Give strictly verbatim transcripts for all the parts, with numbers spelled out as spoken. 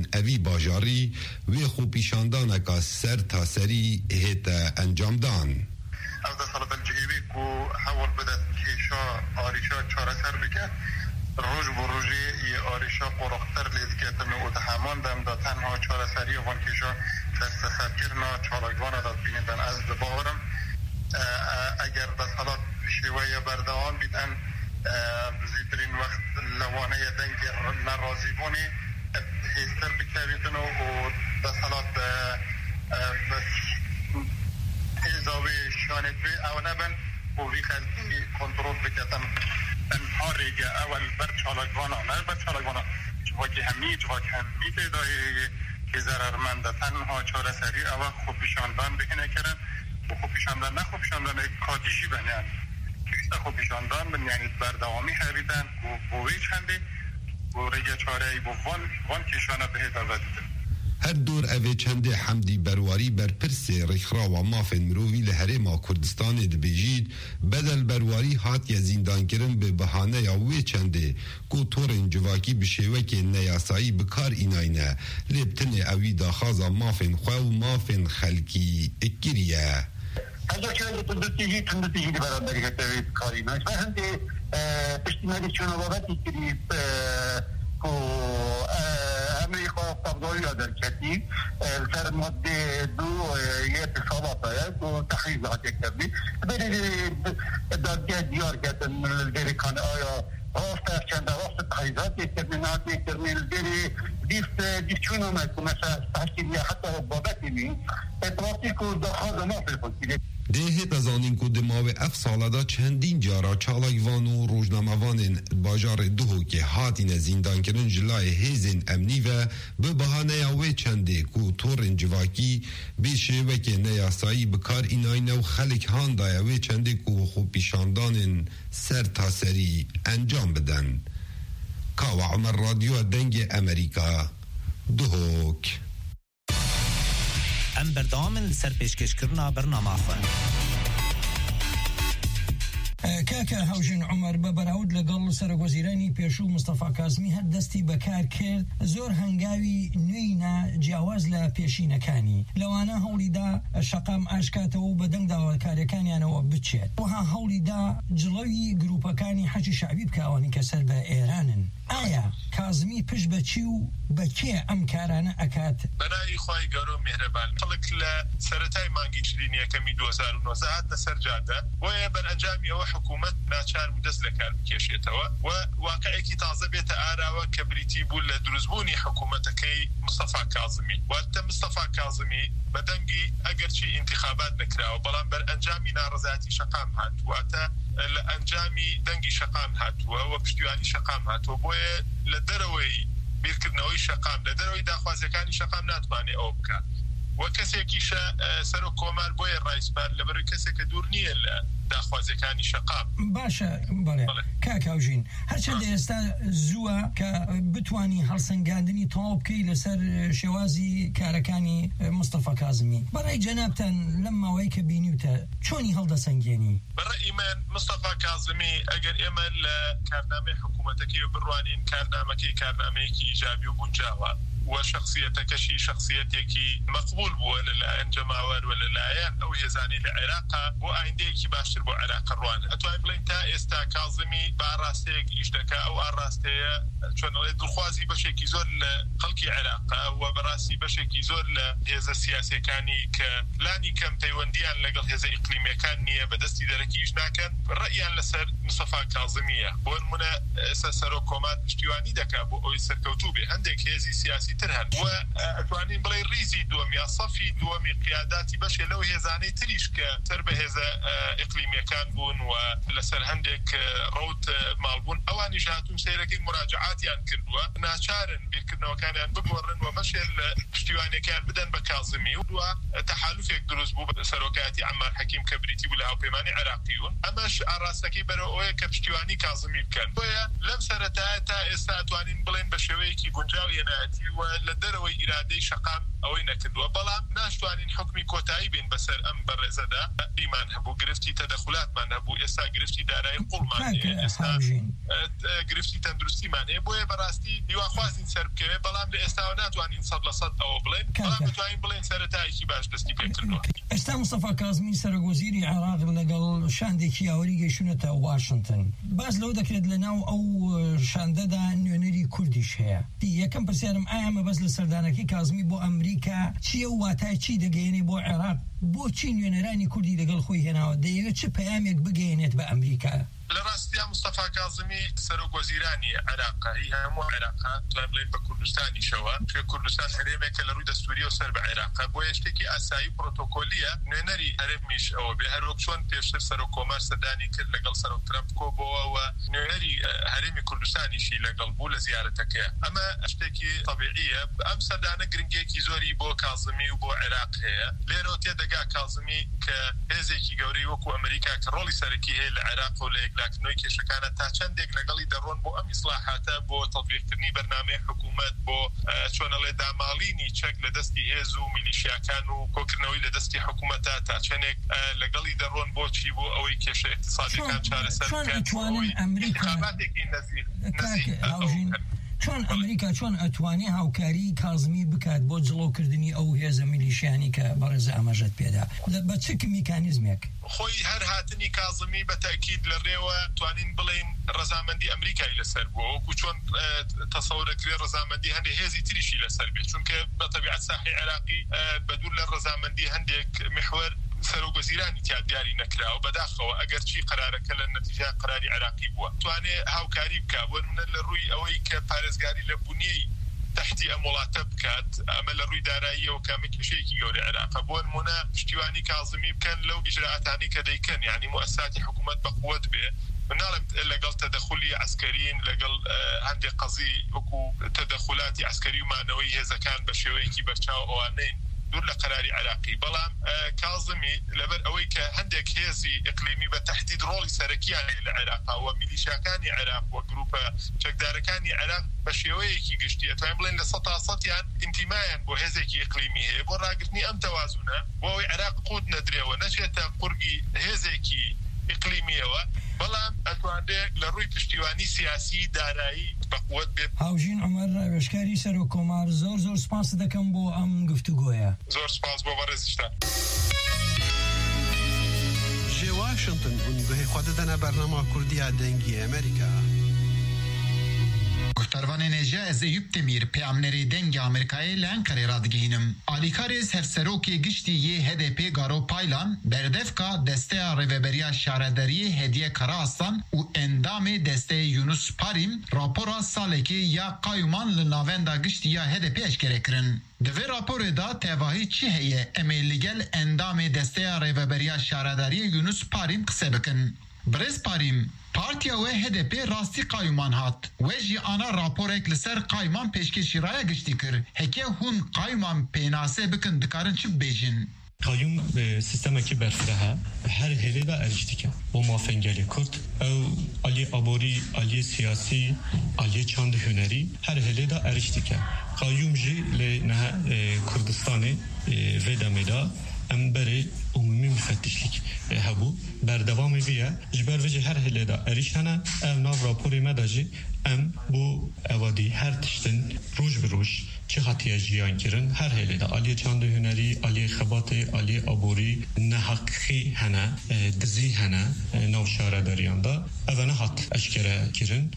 اوی باجاری وی خو پیشاندانکا سر تا سری هیتا انجام دان. از دستالت الجهیبی که حول بدد کشا آریشا چاره سر بکن روز بر روزی ای آریشا قرقتر لید که تنو اتحامان دم دا تنها چاره سری وان کشا دست سرکرنا چالگوان داد بینیدن. از باورم اگر دستالت شویه بردوان بیدن زیدرین وقت لوانه دنگ نرازی بونی هستر بکویدن و دستالت ایزاوی شانت بی او نبن و وی خلقی کنترول بکتن انها ریگه اول بر چالگوانا نه بر چالگوانا جواکی همی جواکی همی پیدایی که ضررمنده تنها چاره سری اول خوب پیشاندان بکنه کرن و خوب پیشاندان نه خوب پیشاندان کاتیشی بنیان کشتا خوب پیشاندان بن یعنی بردوامی حریدن و بوی چنده و ریگه چاره ای بو وان وان کشانه بهت آوردن. هر دور اوه چنده حمدی برواری بر پرس رخرا و مافن مرووی لحرما کردستان دبیجید بدل برواری هات یا زیندان کرن به بحانه یا وی چنده کو تورن جواکی بشیوه که نیاسایی بکار ایناینه لیبتن اوی داخازا مافن خواه و مافن خلکی اکریه. اگر که تندتیجی تندتیجی دی برادری که تاوید کاری ناش و هم دی پشتیمالی چونوابتی کری کو امریکا تفضلی در کتی سر ماده دو یه اتصالات هست و تخریزات کردی بری دادگاه دیار کردن دری کان آیا راست چند راست تخریزات کردن ناتی کردن دری دیست دیشون آمد که مثلا تحشیل یا حتی بابتی می اطلاعاتی که دخواز ما فرخوزیده ده تزانین که دماغ اف ساله دا چندین جارا چالگوان و روزنامه‌وان باجار دو که هاتین زندان کردن جلای هیزن امنی و به بهانه اوه چنده که تورن جواکی بیشه و که نیاسایی بکار ایناینه و خلق هان دای اوه چنده که خوب پیشاندان سر تا سری انجام بدن. کاو عمر رادیو دنگ امریکا دهوک ام بردامن لسر پیشکش کرنا برنامه خواه کاکا هاوژن عمر بەبەراورد لەگەڵ سەرۆکوەزیرانی پێشوو مستەفا کازمی هەر دەستی بەکار کرد زۆر هەنگاوی نوێینا جیاواز لە پێشینەکانی لەوانە هەوڵیدا شەقام ئاشکاتەوە و بەدەنگ داواکاریەکانیانەوە بچێت وها هەوڵیدا جڵەوی گروپەکانی حەجی شعبی بکەوانی کە سەر بە ئێرانن. ئایا کازمی پشت بەچی و بەکێ ئەم کارانە ئەکات؟ بەناوی خوای گەورە و میهرەبان خەڵک لە سەرەتای مانگی چلینی یەکەمی دوو هەزار و نۆ هاتنە سەر جادە بۆیە بەرئەنجامی ئەوە حکوومەت ناچار و دەست لە کار بکێشێتەوە و واقعێکی تازە بێتە ئاراوە کە بریتی بوو لە دروستبوونی حکوومەتەکەی مستەفا کازمی واتە مستەفا کازمی بەدەنگی ئەگەرچی انتخابات نەکراوە بەڵام بەرئەنجامی ناڕەزایەتی شەقام هات واتە لە ئەنجامی دەنگی شەقام هاتووە و پشتیوانی شەقام هاتووە بۆیە لە دەرەوەی بیرکردنەوەی شەقام لە دەرەوەی داخوازیەکانی شەقام ناتوانێت ئەوە بکات و کەسێکیشە سەر و کۆمار بۆیە ڕایسپار لەبەر کەسێکە دوور نییە لە داخوازیەکانی شەقام. باشە بەڵێ کاکاوژین هەرچەندە ئێستا زووە کە بتوانی هەڵسەنگاندنی تەواو بکەی لەسەر شێوازی کارەکانی مستەفا کازمی بەڕای جەنابتان لەم ماوەی کە بینیوتە چۆنی هەڵدەسەنگێنی؟ بەڕای من مستەفا کازمی ئەگەر ئێمە لە کارنامەی حکوومەتەکەی و بڕوانین کارنامەکەی کارنامەیەکی ئیجابی و گونجاوە و شخصیتەکەشی شخصیتێکی مەقبول بووە لەلایەن جەماوەر و لەلایەن ئەو هێزانی لە عێراقا بۆ ئایندەیەکی باشتر بۆ عێراق ڕوان ئەتوانین بڵین تا ئێستا کازمی با ئاڕاستەیەک ئیش دەکا ئەو ئاڕاستەیە چۆنەڵێ دڵخوازی بەشێکی زۆر لە خەڵکی عێراقا و بەڕاستی بەشێکی زۆر لە هێزە سیاسیەکانی کە پلانی کەم پەیوەندیان لەگەڵ هێزە ئیقلیمیەکان نییە بەدەستی دەرەکی ئیش ناکەن ڕەئیان لەسەر مستەفا کازمیە بۆ نمونە ئێستا سەرۆک کۆمار پشتیوانی دەکا بۆ ئەوەی سەرکەوتوو بێ هەندێک هێزی سیاسی تر هەن و ئەتوانین بڵێ ریزی دووەم یا سەفی دووەمی قیاداتی بەشێ لەو هێزانەی تریش کە سەر بە هێزە ئیقلیمیەکان بوون و لەسەر هەندێک ڕەوت ماڵبوون ئەوانیش هاتوون سەیرەکەی مراجعاتیان کردووە ناچارن بیرکردنەوەکانیان بگۆڕن و بەشێ لە پشتیوانیەکان بدەن بە کازمی و دووە تەحالوفێک دروست بوو بە سەرۆکایەتی عەمار حەکیم کە بریتی بوو لە هاوپەیمانی عێراقیون ئەمەش ئاڕاستەکەی بەرەو ئەوەیە کە پشتیوانی کازمی بکەن بۆیە لەم سەرەتایە تا ئێستا ئەتوانین بڵێن بە شێوەیەکی گونجاو هێنایەتی و ولدروي إرادة شقام أو نكد وبلام ناشوانين حكمي كوتاي بين بسر أم برزدا إيمان هبو قرفتي تدخلات من هبو إسا قرفتي داري قل ماني إسا قرفتي تندرستي ماني بوي براستي يواخوازين سربكي بلام لإستاونات وانين صد لصد أو بلين بلام بتوانين بلين سرتاي كي باش دستي بيكردوا استا مصطفى كاظمی سەرۆکوەزیری عێراق لەگەڵ شاندێکی یاوەری گەیشتونەتە واشنگتن باز لەو دەکرێت لەناو ئەو شاندەدا نوێنەری کوردیش هەیە یەکەم پرسیارم ئایا مەبەست لە سەردانەکەی کاظمی بۆ ئەمریکا چییە و واتای چی دەگەیەنێ بۆ عێراق بۆچی نوێنەرانی کوردی لەگەڵ خۆی هێناوە دەیەوێت چه پەیامێک بگەیەنێت بە ئەمریکا لراستي مصطفى كاظمي سروق وزيراني عراق هي مو عراق تلاملين بكردستاني شوا في كردستان هرمي كلروي دستوري وسرب عراق بو يشتكي اساي بروتوكوليه نينري هرميش او بهروك شلون بيشتر سروق كوميرس داني كل لقل سروق ترامب كوبو ونينري هرمي كردستاني شي لقل بول زيارتك اما اشتكي طبيعيه امس دانا جرينجيكي زوري بو كاظمي وبو عراق هي ليروتي دقا كاظمي كهزيكي غوري وكو امريكا كرولي سركي هي العراق ولا لكن نوعی که شکانه تا چند دیگر لگالی درون با ام اصلاحات با تطبیق کنی برنامه حکومت با چون ال دامالینی چک لدستی هزو میلیشیا کانو کوکرنوی لدستی حکومت تا چند لگالی درون با چی با اوی که اقتصادی کان چاره سر کان چون امریکا چۆن ئەمریکا چۆن ئەتوانێ هاوکاری کاظمی بکات بۆ جڵۆکردنی ئەو هێزە میلیشیانی کە بەڕێز ئاماژەت پێدا بە چ میکانیزمێک خۆی هەر هاتنی کاظمی بە تاکید لە ڕێوە توانین بڵێن ڕەزامەندی ئەمریکای لەسەر بووە وەکو چۆن تەسەورەکرێ ڕەزامەندی هەندێک هێزی تریشی لەسەر بێت چونکە بە تەبیعەت ساحی عێراقی بەدوور لە ڕەزامەندی هەندێک محور سەرۆک وەزیرانی تیا دیاری نەکراوە بەداخەوە ئەگەر چی قرارەکە لە نەتیجە قراری عێراقی بووە توانێ هاوکاری بکە بۆ نمونە لە ڕووی ئەوەی کە پارێزگاری لە بوونیەی تحتی ئەم وڵاتە بکات ئەمە لە ڕووی داراییەوە کامە کێشەیەکی گەورەی عێراقە بۆ نمونە پشتیوانی کاظمی بکەن لەو ئیجراعاتانی کە دەیکەن یعنی موسساتی حکوومەت بەقووەت بێ مناڵم لەگەڵ تەدەخلی عسکەرین لەگەڵ هەندێک قەزی وەکو تەدەخلاتی عسکەری و مانەوەی هێزەکان بە شێوەیەکی بەرچاو ئەوانەین دور لقراري عراقي بلام كاظمي لبر اوي كهندك هيزي اقليمي بتحديد رولي سركياني العراق وميليشياكاني عراق وجروب شكداركاني عراق بشيويكي قشتي اتعملين لسطا سطيان انتمايا بو هيزيكي اقليمي هي بو راقتني ام توازنا بو عراق قود ندري ونشيتا قرقي هيزيكي اقليميه بلام اتواندي لروي پشتیوانی سیاسی دارایی بقوت بێت هاوژین عومەر وێشکاری سەرۆک کۆمار زۆر زۆر سپاس دەکەم بۆ ئەم گفتوگۆیە زۆر سپاس بۆ بەڕێزیشتان جێ واشنگتن بوونگوهی خۆ دەدەنە بەرنامە کوردیا دەنگی ئەمریکا Guhtarvanê Nêje ez Eyüp Demîr peyamnerê dengê Amerîkayê li Enqerê radigihînim. Alîkarê serserokê giştî yê H D P Garo Paylan berdevka desteya Rêveberiya Şaredariyê Hediye Karaaslan û endamê desteyê Yunus Parim rapora salekê ya qayûman li navenda giştî ya H D P eşkere kirin. Di vê raporê da tevahî çi heye em ê li gel endamê desteya Rêveberiya Şaredariyê Yunus Parim qise bikin. Birêz Parim Partiya we H D P rastî qayûman hat. We jî ana raporek li ser qayûman pêşkêşî raya giştî kir. Heke hûn qayûman pênasê bikin dikarin çi bibêjin? Qayûm sistemekî berfireh e her hêlê de eriştike. Bo mafengelê Kurd ew aliyê aborî, aliyê siyasî, aliyê çandî hunerî her hêlê de eriştike. Qayûm jî lê nehe Kurdistanê vê demê de em berê umumî müfettişlik hebû berdewamê vê ye ji ber vê jî her hêlê de êriş hene ev nav raporê me de jî em bu evadî her tiştin roj bi roj çi hatiye jiyan kirin her hêlê de aliyê çandî hunerî, aliyê xebatê, aliyê aborî neheqî hene dizî hene nav şaredariyan da ev ne hat eşkere kirin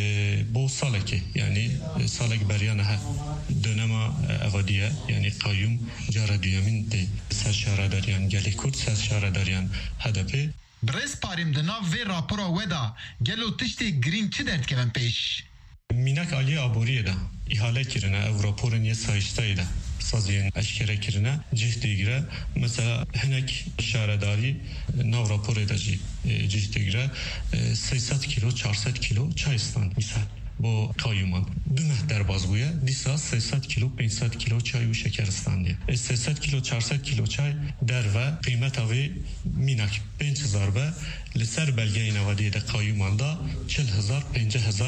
bo salekê yani salek beriya nehe dönema evadiye yani qayyum cara duyemîn de ser şaredariyan gelê Kurd ser şaredariyan H D P Birêz Parim di nav vê rapora we da gelo tiştê girîn çi derdikevin pêş? Mînak aliyê aboriyê de îhale kirine ev raporên yê sayiştayê de saziyên eşkere kirine cih digire mesela hinek şaredarî nav raporê de jî cih digire sêsed kilo çarsed kilo çay stand misal bo qayûman dumeh derbas bûye dîsa sêsed kilo pênsed kilo çay û şeker standiye e sêsed kilo çarsed kilo çay derve qîmeta wê mînak pênc hezar be li ser belgeyên evadiyê de qayûman da çil hezar pênceh hezar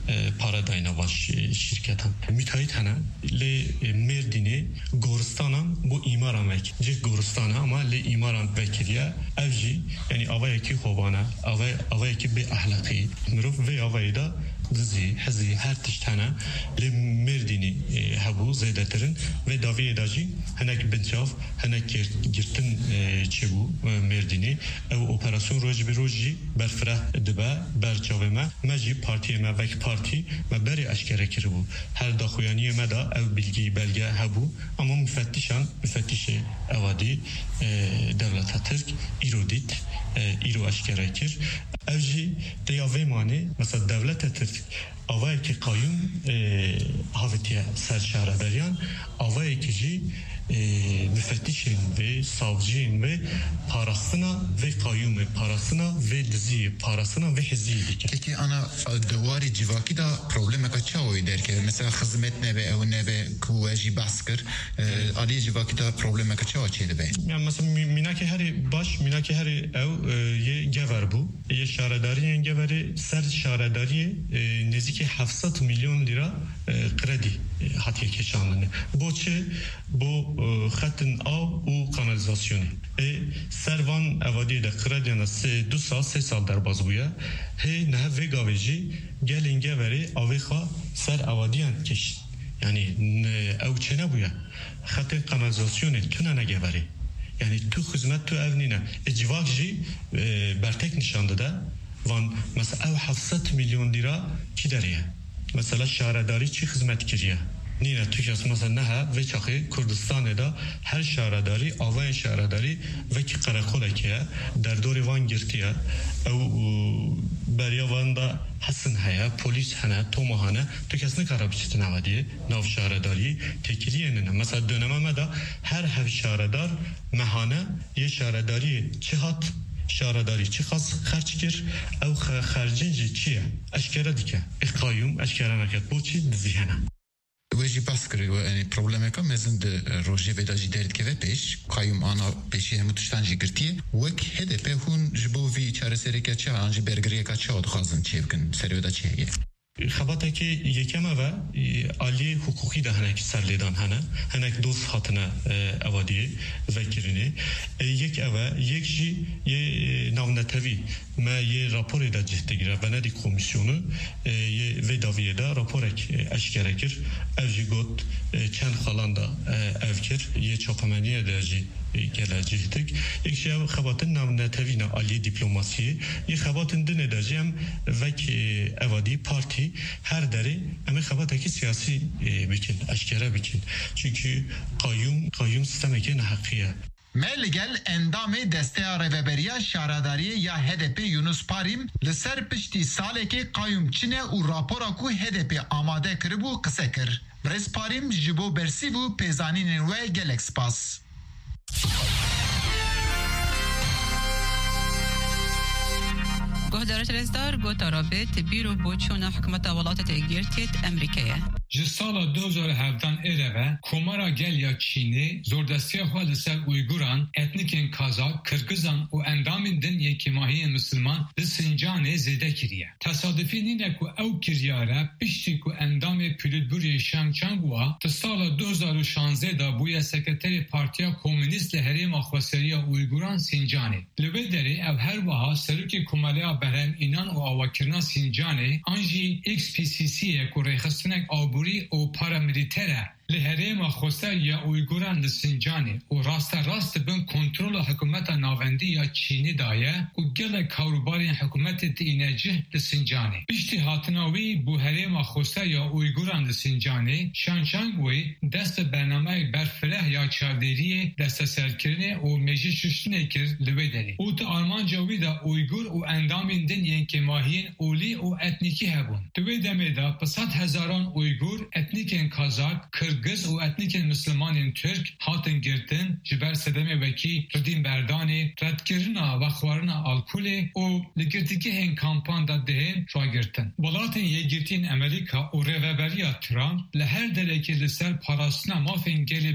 paradayna baş şirketan müteahhit hana le Merdin'e Goristan'an bu imaran vek cih Goristan'a ama le imaran vekiliye evji yani avayaki hovana avay avayaki be ahlaki müruf ve avayda dizi hezi her tiştana le Merdin'i habu zeydeterin ve davi edacı henek bentşaf henek girtin çebu Merdin'i ev operasyon roj bir roji berfrah dibe berçaveme meci partiye mevek parti ve beri aşkere kiri bu her daxuyaniye meda ev bilgi belge habu ama müfettişan müfettişi evadi devlet Türk irodit iro aşkere kir evji deyave mani mesela devlet Türk avay ki kayyum havetiye ser şahrederiyan avay ki ji müfettişin ve savcının ve parasına ve kayyum parasına ve dizi parasına ve hiziydik. Peki ana duvarı civaki da probleme kaça oy derken mesela hizmet ne be ev ne be kuvveci baskır ali civaki da probleme kaça açıydı be. Yani mesela minaki her baş minaki her ev ye gever bu ye şahredariyen geveri ser şahredariye neziki hafsat milyon lira kredi hatiye keşanını. Bu çe bu خطن آب و کانالیزاسیونی. سرvan evadiye de krediyana se du sal se sal der bazbuya. He ne vegaveci gelin geveri aviha ser evadiyan keş. Yani evçene buya. Xatın kanalizasyonu tünene geveri. Yani tu hizmet tu evnine. Ecvakji bertek nişandı da van mesela ev hafsat milyon lira kideriye. Mesela şahredari çi hizmet kiriye. Nine Türkiye'si mesela neha ve çakı Kürdistan'da her şahredari, avay şahredari ve ki karakoleke derdori van girtiye ev beriya van da hasın haya, polis hana, toma hana Türkiye'sini karabiçitin avadiye nav şahredari tekiliyenine mesela dönememe da her hev şahredar mehane ye şahredari çihat şahredari çiğaz xerçkir ev xercinci çiye eşkere dike kayyum eşkere meket bu çi dizihene وجی بس کری و یعنی پروبلمه که مثلا روزی وداجی دارید که وپیش قایم آنا پیشی همو تشتن جی گرتیه وک هده به هون جبو وی چاره سری که چه آنجی برگریه که چه آدخوازن چه بکن سری ودا چه هیه خباته که یکمه و عالی حقوقی ده هنک سرلیدان هنه هنک دوست هاتنه اوادیه وکرینه یک اوه یک جی یه ناونتوی ما یه راپوری ده جهده گیره و ندی کمیسیونو یه ویداویه ده راپورک اشکره کر او جی گوت چند خالان ده او کر یه چاپمنیه ده جی geleceğidik. یک şey خباتن نامنتوی نه عالی دیپلماسیه. یک خباتن دنه داشتیم و که اوادی پارتی هر دری اما خباته که سیاسی بکن، اشکره بکن. çünkü قایم قایم سیستمی که نحقیه. Melgel endamê desteya Rêveberiya Şaredariyê ya H D P Yunus Parim li ser piştî salekê qayûm çine û rapora ku H D P amade kiribû qise kir. Rêz Parim ji bo bersîv û pêzanînên we gelek spas. گهدارت رزدار گوتا رابط بیرو بوچون حکمت ولایت ایگرتیت امریکیه. ji sala du hezar hevdan êreve komara gel ya Çînê zordestiya xwe li ser Uyguran, etnikên Kazak, Kırgızan û endamên din yê kêmahiyên Müslüman li Sincanê zêde kiriye. Tesadüfî nîne ku ew kiryare piştî ku endamê Pîlûdburiyê Şangçangua ti sala du hezar û şanzdeh da bûye sekreterê Partiya Komünîst li Herêma Xweseriya Uyguran Sincanê. Li vê derê ev her wiha serokê Komeleya Berhemînan û Avakirina Sincanê an jî X P C C'ye ku rêxistinek av او پاراملیتره li herêma Xweseriya Uyguran li Sincanê û rasta rast bin kontrola hikûmeta navendî ya Çînê daye û gelek hewrbarên hikûmetê tîne cih li Sincanê. Piştî hatina wî bû herêma Xweseriya Uyguran li Sincanê, Şanşang wê dest bi bernameyek berfireh ya çavdêriyê desteserkirinê û mejî şiştinê kir li wê derê. û ti armanca wî de Uygur û endamên din yên kêmahiyên olî û etnîkî hebûn. Di wê demê de pisad hezaran Uygur, etnîkên Kazak, Kırgız û etnîkên Müslümanên Türk hatin girtin ji ber sedemê wekî Redîn Berdanê, redkirina ve xwarina alkolê û li girtîgehên kampan da dihên ragirtin. Welatên yêgirtiyên Amerîka û rêveberiya Trump li her derekê li ser parastina mafên gelê bindes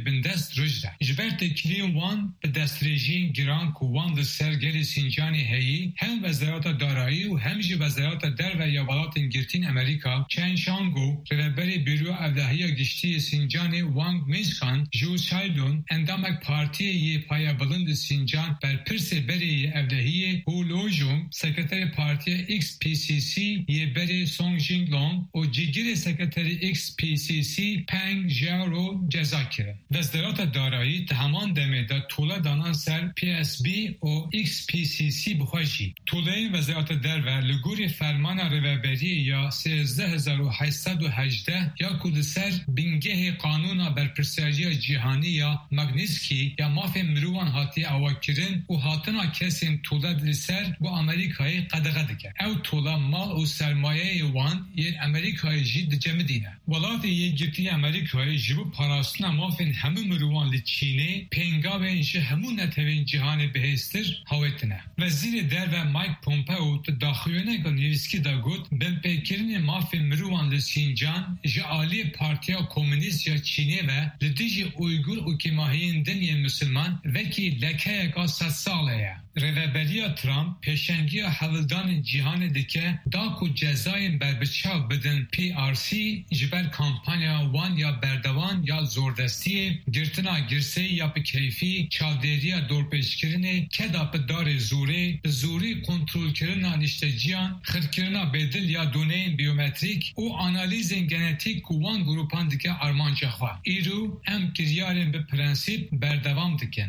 dest rujda. Jber tekiliyên wan bi destdirêjiyên giran ku wan li ser gelê Sincanê heyî hem wezareta darayî û hem jî wezareta derve ya welatên girtîn Amerîka Chen Shango rêveberê Bîroya Evlahiya Giştî Sincanê Wang Mingxan Zhou Shailun endamek partiyê yê paya bilind li Sincan berpirsê berê yê evlahiyê Hu Lojong sekreterê partiya X P C C yê berê Song Jinglong û cîgirê sekreterê X P C C Peng Jiao ceza kirin. Wezareta darayî di heman demê de tola danan ser P S B û X P C C bixwe jî. Toleyên wezareta derve li gorî fermana rêveberiyê ya sêzdeh hezar û heşt sed û hejdeh ya ku li ser bingehê qanûna berpirsariya cîhanî ya Magnitsky ya mafên mirovan hatiye awakirin û hatina kesên tola li ser bu Amerîkayê qedexe dike. Ew tola mal û sermayeyê wan yên Amerîkayê jî dicemidîne. Welatê yê girtî Amerîkayê ji bo parastina mafên hemû mirovan li Çînê pêngavên ji hemû netewên cîhanê bihêztir hawetine. Wezîrê derve Mike Pompeo di daxuyaneka nivîskî de got binpêkirinê mafên mirovan li Sincan ji aliyê Partiya Komünîst ya Çînê ve li dijî Uygur û kêmahiyên dinê Müslüman vekî lekeyeka sed salê ye. Rêveberiya Trump pêşengiya hevildanên cîhanê dike da ku cezayên berbiçav bidin P R C ji ber kampanya wan ya berdevan ya zordestiyê girtina girseyî ya bikeyfî çavdêriya dorpêşkirinê keda bi darê zorê bi zorî kontrolkirina nişteciyan xirkirina bêdil ya doneyên biyometrîk û analîzên genetik ku wan grupan dike armanca xwe. Îro em kiryarên bi prensîp berdevam dikin.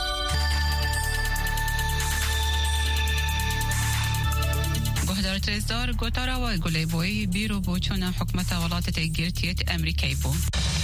گهدار ترزدار گوتارا و گلی بوی بیرو بوچون حکمت ولایت گرتیت امریکایی بو.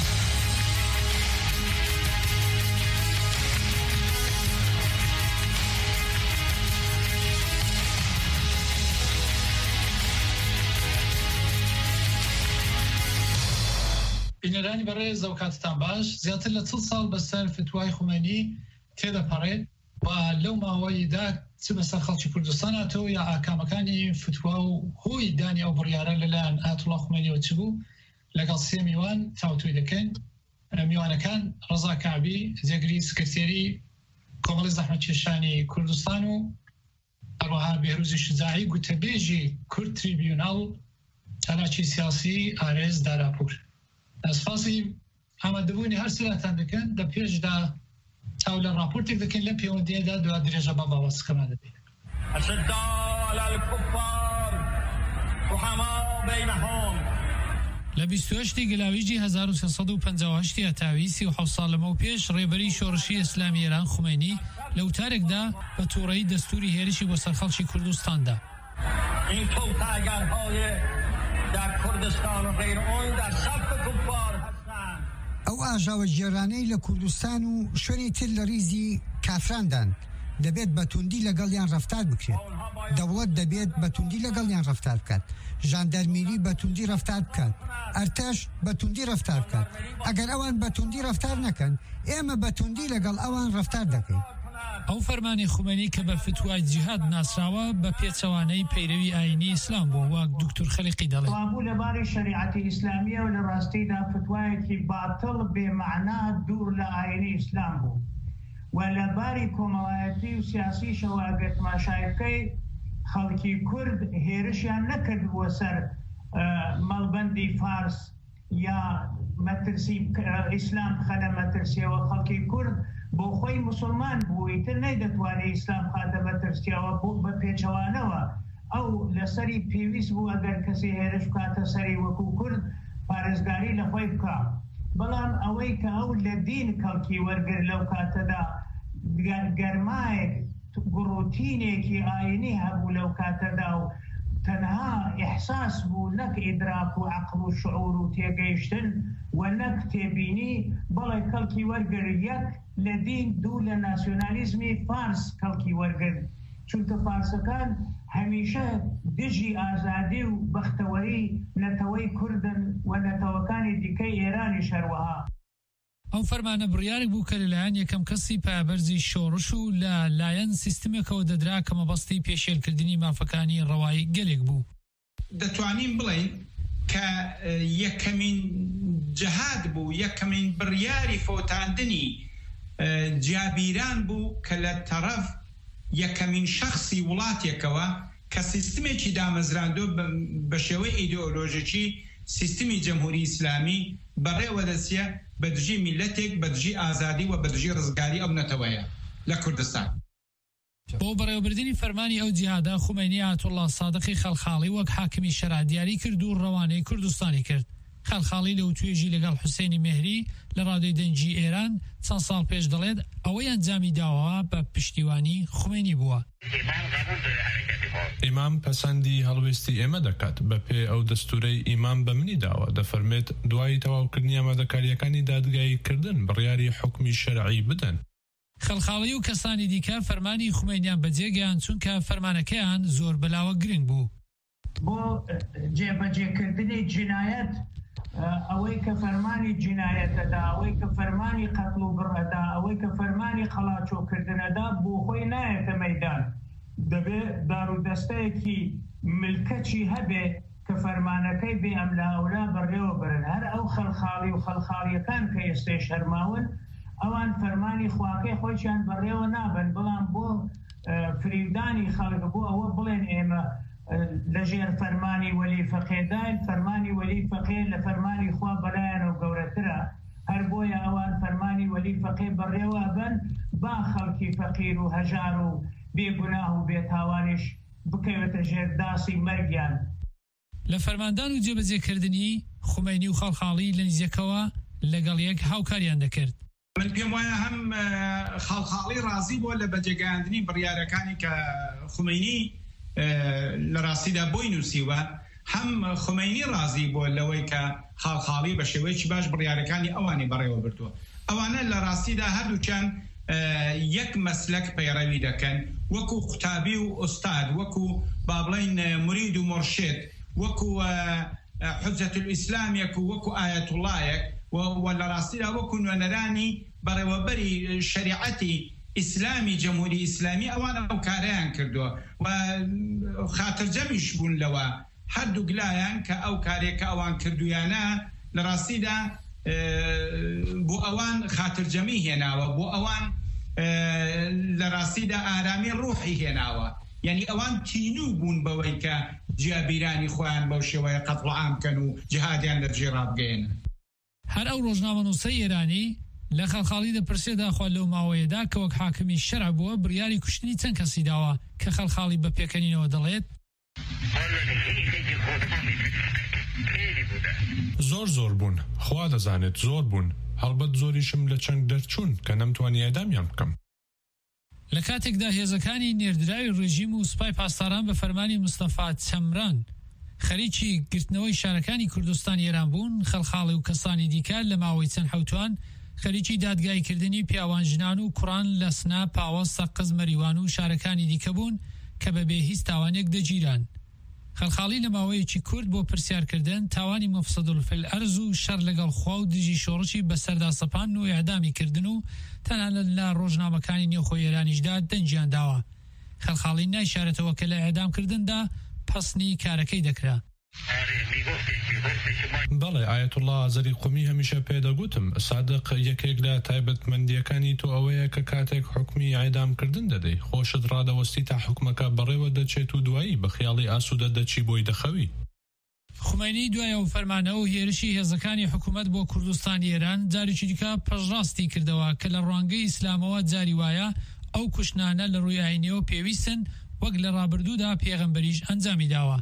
بینرانی برای زوکاتتان باش زیاتر لە چل ساڵ بەسەر فتوای خومێنی تێدە پەڕێت و لەو ماوەیەدا چ بەسەر خەڵکی کوردستان هاتەوە یا ئاکامەکانی فتوا و هۆی دانی ئەو بڕیارە لەلایەن ئایەتوڵا خومێنیەوە چ بوو لەگەڵ سێ میوان چاوتوی دەکەین. میوانەکان ڕەزا کابی جێگری سکرتێری کۆمەڵی زەحمەتکێشانی کوردستان و هەروەها بێهروزی شجاعی گوتەبێژی کورد تریبیونال چالاکی سیاسی ئارێز داراپور. ئەسپاسی ئامادەبوونی هەر سلاتان دەکەن دە پێشدا تاو لە راپۆرتێک دەکەن لە پەیوەندیەدا دوا درێژە بە باوەسکەمان دەبێت. لە بیست و هەشتی گەلاویجی هەزار و سێسەد و پەنجا و هەشتی هەتاوی سی و حەوت ساڵ لەمەو پێش ڕێبەری شۆڕشی ئیسلامی ئێران خومێنی لە وتارێکدا بە تووڕەیی دەستوری هێرشی بۆ سەر خەڵکی کوردستاندا. این توطئه‌گرهای در کردستان و غیر آن در صف کفار هستند. ئەو ئاژاوە جێرانەی لە کوردستان و شوێنی تر لە ریزی کافراندان دەبێت بەتوندی لەگەڵیان ڕەفتار بکرێت. دەوڵەت دەبێت بەتوندی لەگەڵیان ڕەفتار بکات. ژاندەرمیری بەتوندی ڕەفتار بکات. ئەرتەش بەتوندی ڕەفتار بکات. ئەگەر ئەوان بەتوندی ڕەفتار نەکەن ئێمە بەتوندی لەگەڵ ئەوان ڕەفتار دەکەین. ئەو فەرمانی خومێنی کە بە فتوای جیهاد ناسراوە بە پێچەوانەی پەیرەوی ئاینی ئیسلام بۆ وەک دوکتور خەلیقی دەڵێت. بوو لەباری شریعەتی ئیسلامیە و لە ڕاستیدا فتوایەکی باتڵ بێمەعنا دوور لە ئاینی ئیسلام بوو و لەباری کۆمەڵایەتی و سیاسیشەوە ئەگەر تەماشای بکەی خەڵکی کورد هێرشیان نەکردبووە سەر مەڵبەندی فارس یا مەترسی ئیسلام خەنە مەترسیەوە. خەڵکی کورد بۆ خۆی مسلمان بووی تر نەیدەتوانێت ئیسلام خاتە مەترسیەوە بە پێچەوانەوە. ئەو لەسەری پێویست بوو ئەگەر کەسی هێرش بکاتە سەری وەکو کورد پارێزگاری لە خۆی بکە. بەڵام ئەوەی کە ئەو لە دین کەڵکی وەرگر لەو کاتەدا گەرمایەک گڕوتینێکی ئاینی هەبوو لەو کاتەدا و تەنها ئیحساس بوو نەک ئیدراک و عەقڵ و شعور و تێگەیشتن و نەک تێبینی. بەڵێ کەڵکی وەرگر یەک لە دین دوو لە ناسیۆنالیزمی فارس کەڵکی وەرگر چونکە فارسەکان هەمیشە دژی ئازادی و بەختەوەری نەتەوەی کوردن و نەتەوەکانی دیکەی ئێرانی شەروەها. ئەو فەرمانە بڕیارێک بوو کە لەلایەن یەکەم کەسی پایەبەرزی شۆڕش و لە لایەن سیستمێکەوە دەدرا کە مەبەستی پێشێلکردنی مافەکانی ڕەوایی گەلێک بوو. دەتوانین بڵێین کە یەکەمین جهاد بوو یەکەمین بڕیاری فۆتاندنی جیابیران بوو کە لە تەرەف یەکەمین شەخصی وڵاتێکەوە کە سیستمێکی دامەزراندۆ بە شێوەی ئیدئۆلۆژیکی سیستمی جەمهوری ئیسلامی بەڕێوە دەچێ بە دژی میلەتێک بە دژی ئازادی و بە دژی ڕزگاری ئەو نەتەوەیە لە کوردستان. بۆ بەڕێوەبردننی فەرمانی ئەو جیهادا خومینی ئایەتوڵڵا سادقی خەلخاڵی وەک حاکمی شەرع دیاری کرد و ڕەوانەی کوردستانی کرد. خەلخاڵی لەو توێژی لەگەڵ حوسێنی مێهری لە ڕادیۆی دەنگی ئێران چەند ساڵ پێش دەڵێت ئەوەی ئەنجامی داوەوە بە پشتیوانی خومینی بووە. ئیمام پەسەندی هەڵوێستی ئێمە دەکات بە پێ ئەو دەستورەی ئیمام بە منی داوە دەفەرمێت دوای تەواوکردنی ئامادەکاریەکانی دادگایی کردن بڕیاری حکمی شەرعی بدەن. خەلخاڵی و کەسانی دیکە فەرمانی خومینیان بەجێگەیان چونکە فەرمانەکەیان زۆر بەلاوە گرنگ بوو. بۆ جێبەجێکردنی جینایەت ئەوەی کە فەرمانی جینایەتەدا ئەوەی کە فەرمانی قەتڵ و بڕەدا ئەوەی کە فەرمانی خەڵاچۆکردنەدا بۆ خۆی نایەتە مەیدان دەبێت دارودەستەیەکی ملکەچی هەبێ کە فەرمانەکەی بێ ئەم لە ئەولا بەڕێوە برن هەر ئەو خەلخاڵی و خەلخاڵیەکان کە ئێستێ شەرماون ئەوان فەرمانی خواکەی خۆیان بەڕێوە نابن بەڵام بۆ فریودانی خەڵک بۆ ئەوە بڵێن ئێمە لەژێر فەرمانی وەلی فەقێداین فەرمانی وەلی فەقێ لە فەرمانی خوا بەلایەنە و گەورەترە هەر بۆیە ئەوان فەرمانی وەلی فەقێ بەڕێوە بن با خەڵکی فەقیر و هەژار و بێگوناه و بێتاوانیش بکەوێتە ژێر داسی مەرگیان. لە فەرماندان و جێبەجێکردنی خومینی و خەڵخاڵی لە نزیەکەوە لەگەڵ یەک هاوکاریان دەکرد. من پێم وایە هەم خەڵخاڵی ڕازی بۆ لە بەجێگەیاندنی بڕیارەکانی کە خومینی لە ڕاستیدا بۆی نووسیوە هەم خومینی ڕازی بۆ لەوەی کە خەڵخاڵی بە شێوەیەکی باش بڕیارەکانی ئەوانی بەڕێوە بردووە. ئەوانە لە ڕاستیدا هەردووچەند یەک مەسلەک پەیڕەوی دەکەن وەکو قوتابی و ئوستاد وەکو با بڵێن مرید و مرشد وەکو حوجەت الئیسلامیەک و وەکو ئایەتوڵایەک و لە ڕاستیدا وەکو نوێنەرانی بەڕێوەبەری شەریعەتی ئیسلامی جەمهوری ئیسلامی ئەوان ئەو کارەیان کردووە و خاترجەمیش بوون لەوە هەردوو گلایان کە ئەو کارێکە ئەوان کردویانە لە ڕاستیدا بۆ ئەوان خاترجەمی هێناوە بۆ ئەوان لە ڕاستیدا ئارامی ڕوحی هێناوە یعنی ئەوان تینوو بوون بەوەی کە جیابیرانی خۆیان بەو شێوەیە قەتڵ عام بکەن و جیهادیان لە جێ ڕابگەێنن. هەر ئەو ڕۆژنامەنووسەی ئێرانی لە خەلخاڵی دەپرسێدا خوا لەو ماوەیەدا کە وەک حاکمی شەرع بووە بڕیاری کوشتنی چەند کەسی داوە کە خەلخاڵی بە پێکەنینەوە دەڵێت زۆر زۆر بوون خوا دەزانێت زۆر بوون هەڵبەت زۆریشم لە چەند دەرچوون کە نەمتوانی ئەدامیان بکەم. لە کاتێکدا هێزەکانی نێردراوی ڕێژیم و سوپای پاسداران بە فەرمانی مستەفا چەمران خەریکی گرتنەوەی شارەکانی کوردستان ئێران بوون خەلخاڵی و کەسانی دیکە لە ماوەی چەند حوتوان خەریکی دادگایکردنی پیاوان ژنان و کوڕان لە سنا پاوە سەقز مەریوان و شارەکانی دیکە بوون کە بەبێ هیچ تاوانێک دەگیران. خەلخاڵی لە ماوەیەکی کورد بۆ پرسیارکردن تاوانی مەفسەدول فیل ئەرز و شەر لەگەڵ خوا و دژی شۆڕشی بەسەردا سەپاند و ئیعدامی کردن و تەنانەت لە ڕۆژنامەکانی نێوخۆی ئێرانیشدا دەنجیان داوە. خەلخاڵی نایشارێتەوە کە لە ئیعدامکردندا پەسنی کارەکەی دەکرا. بەڵێ ئایەتوڵڵا ئازەری قومی هەمیشە پێدەگوتم سادق یەکێک لە تایبەتمەندیەکانی تۆ ئەوەیە کە کاتێک حکمی ئیعدامکردن دەدەی خۆشت ڕادەوەستی تا حکومەکە بەڕێوە دەچێت و دوایی بە خیاڵی ئاسوودە دەچی بۆی دەخەوی. خومینی دوایە و فەرمانەوە و هێرشی هێزەکانی حکوومەت بۆ کوردستانی ئێران جارێکی دیکە پەژڕاستی کردەوە کە لە ڕوانگەی ئیسلامەوە جاری وایە ئەو کوشتانە لە ڕووی ئاینیەوە پێویستن وەک لە ڕابردوودا پێغەمبەریش ئەنجامی داوە.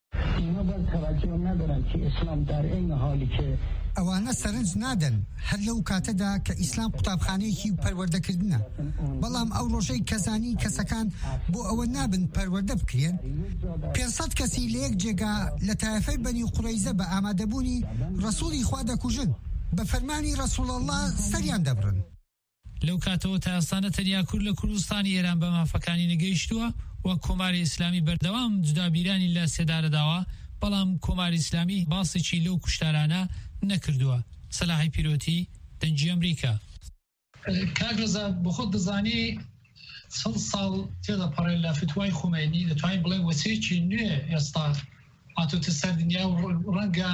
ئەوانە سەرنج نادەن هەر لەو کاتەدا کە ئیسلام قوتابخانەیەکی پەروەردەکردنە بەڵام ئەو ڕۆژەی کەزانی کەسەکان بۆ ئەوە نابن پەروەردە بکرێن پێنسەد کەسی لە یەک جێگا لە تایفەی بەنی قوڕەیزە بە ئامادەبوونی ڕەسوڵی خوا دەکوژن بە فەرمانی ڕەسوڵ الله سەریان دەبڕن. لەو کاتەوە تا ئێستانە تەنیا کورد لە کوردستانی ئێران بە مافەکانی نەگەیشتووە و کۆماری ئیسلامی بەردەوام جودابیرانی لە سێدارە داوە بەڵام کۆماری ئیسلامی باسێکی لەو کوشتارانە نەکردووە. سەلاحی پیرۆتی دەنگی ئەمریکا. کاگرزە بۆ خۆت دەزانی چەند ساڵ تێدەپەڕێ لە فتوای خومینی دەتوانین بڵێن وەسەیەکی نوێ ئێستا هاتووتە سەر دنیا و ڕەنگە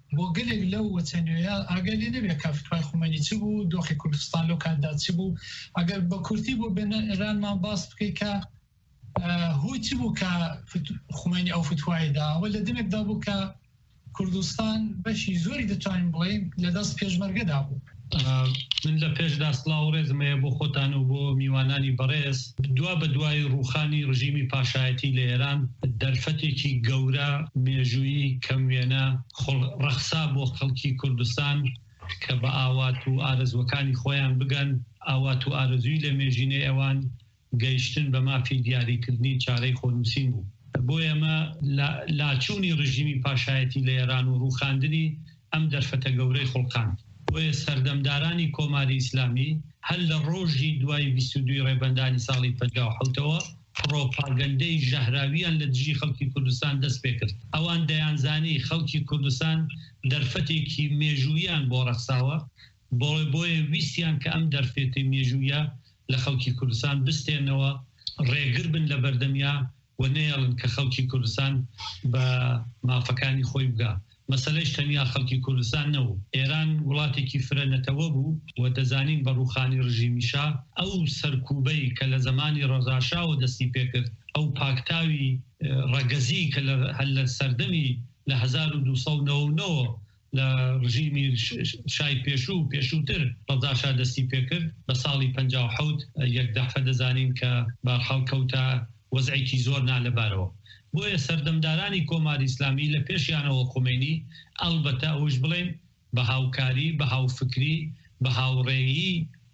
بۆ گەلێک لەو وەچەنوێیە ئاگەلی نەبێت کە فتوای خومێنی چ بوو دۆخی کوردستان لەو کاتدا چ بوو ئەگەر بە کورتی بۆ بێنە ئێرانمان باس بکەیت کە هۆی چ بوو کە خومێنی ئەو فتوایدا ئەوە لە دەمێکدا بوو کە کوردستان بەشی زۆری دەتوانین بڵێین لە دەست پێشمەرگەدا بوو. من لە پێشدا سڵاو و ڕێزمەیە بۆ خۆتان و بۆ میوانانی بەڕێز دوا بە دوای ڕوخانی ڕژیمی پاشایەتی لە ئێران دەرفەتێکی گەورە مێژووی کەموێنە ڕەخسا بۆ خەڵکی کوردستان کە بە ئاوات و ئارەزوەکانی خۆیان بگەن ئاوات و ئارەزووی لە مێژینەی ئەوان گەیشتن بە مافی دیاریکردنی چارەی خۆنووسین بوو. بۆ ئێمە لاچوونی ڕژیمی پاشایەتی لە ئێران و ڕوخاندنی ئەم دەرفەتە گەورەی خۆڵقاند. بۆیە سەردەمدارانی کۆماری ئیسلامی هەر لە ڕۆژی دوای بیست و دوی ڕێبەندانی ساڵی پەنجا و حەوتەوە پرۆپاگەندەی ژەهراویان لە دژی خەڵکی کوردستان دەست پێ کرد. ئەوان دەیانزانی خەڵکی کوردستان دەرفەتێکی مێژوویان بۆ ڕەخساوە بۆیە ویستیان کە ئەم دەرفێتی مێژوویە لە خەڵکی کوردستان بستێنەوە ڕێگر بن لە بەردەمیا و نێڵن کە خەڵکی کوردستان بە مافەکانی خۆی بگا. مەسەلەش تەنیا خەڵکی کوردستان نەبوو. ئێران وڵاتێکی فرەنەتەوە بوو و دەزانین بە ڕوخانی ڕژیمیشا ئەو سەرکوبەی کە لە زمانی ڕۆژاشاوە دەستی پێکرد ئەو پاکتاوی ڕەگەزی کە هەر لە سەردەمی لە هەزار و دووسەد و نۆ و نۆ لە ڕژیمی شای پێشوو پێشووتر ڕۆژاشا دەستی پێکرد بە ساڵی پەنجا و حەوت یەک دەفە دەزانین کە بەرحاڵ کەوتە وەزعێکی زۆر نالەبارەوە. بۆیە سەردەمدارانی کۆماری ئیسلامی لە پێشیانەوە خومێنی ئەلبەتە ئەوش بڵێن بە هاوکاری بە هاوفکری بە هاوڕێیی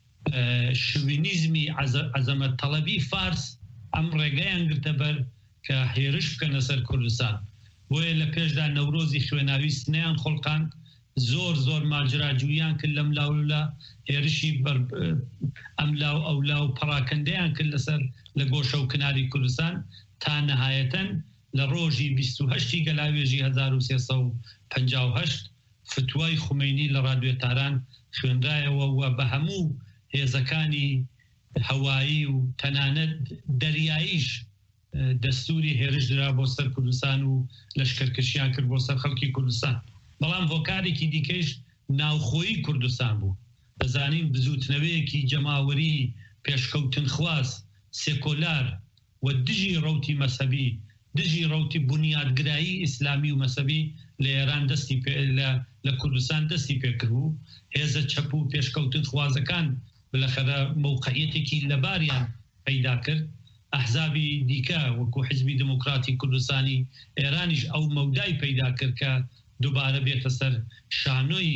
شوینیزمی عەزەمەت تەڵەبی فارس ئەم ڕێگەیان گرتە بەر کە هێرش بکەنە سەر کوردستان. بۆیە لە پێشدا نەورۆزی خوێناوی سنەیان خۆڵقاند زۆر زۆر ماجراجویان کرد لەم لاولە هێرشی ئەملاو ئەولا و پەراکەندەیان کرد لەسەر لە گۆشە و کناری کوردستان تا نەهایەتەن لە ڕۆژی بیست و هەشتی گەلاوێژی هەزار و سێسەد و پەنجا و هەشت فتوای خومێنی لە ڕادیۆتاران خوێنرایەوە و بە هەموو هێزەکانی هەوایی و تەنانەت دەریاییش دەستوری هێرش درا بۆ سەر کوردستان و لەشکەرکەشیان کرد بۆ سەر خەڵکی کوردستان. بەڵام ڤۆکارێکی دیکەش ناوخۆیی کوردستان بوو. دەزانین بزوتنەوەیەکی جەماوەری پێشکەوتن خواست سێکۆلار و دژی ڕوتی مەسەبی دژی ڕوتی بنیادگرایی ئیسلامی و مەسەبی لە ئێران دەستی لە کوردستان دەستی پێکردبوو. هێزە چەپ و پێشکەوتن خوازەکان بلەخەرە موقعیەتێکی لەباریان پەیدا کرد. ئەحزابی دیکە وەکو حیزبی دموکراتی کوردستانی ئێرانیش ئەو مەودای پەیدا کرد کە دووبارە بێتە سەر شانۆی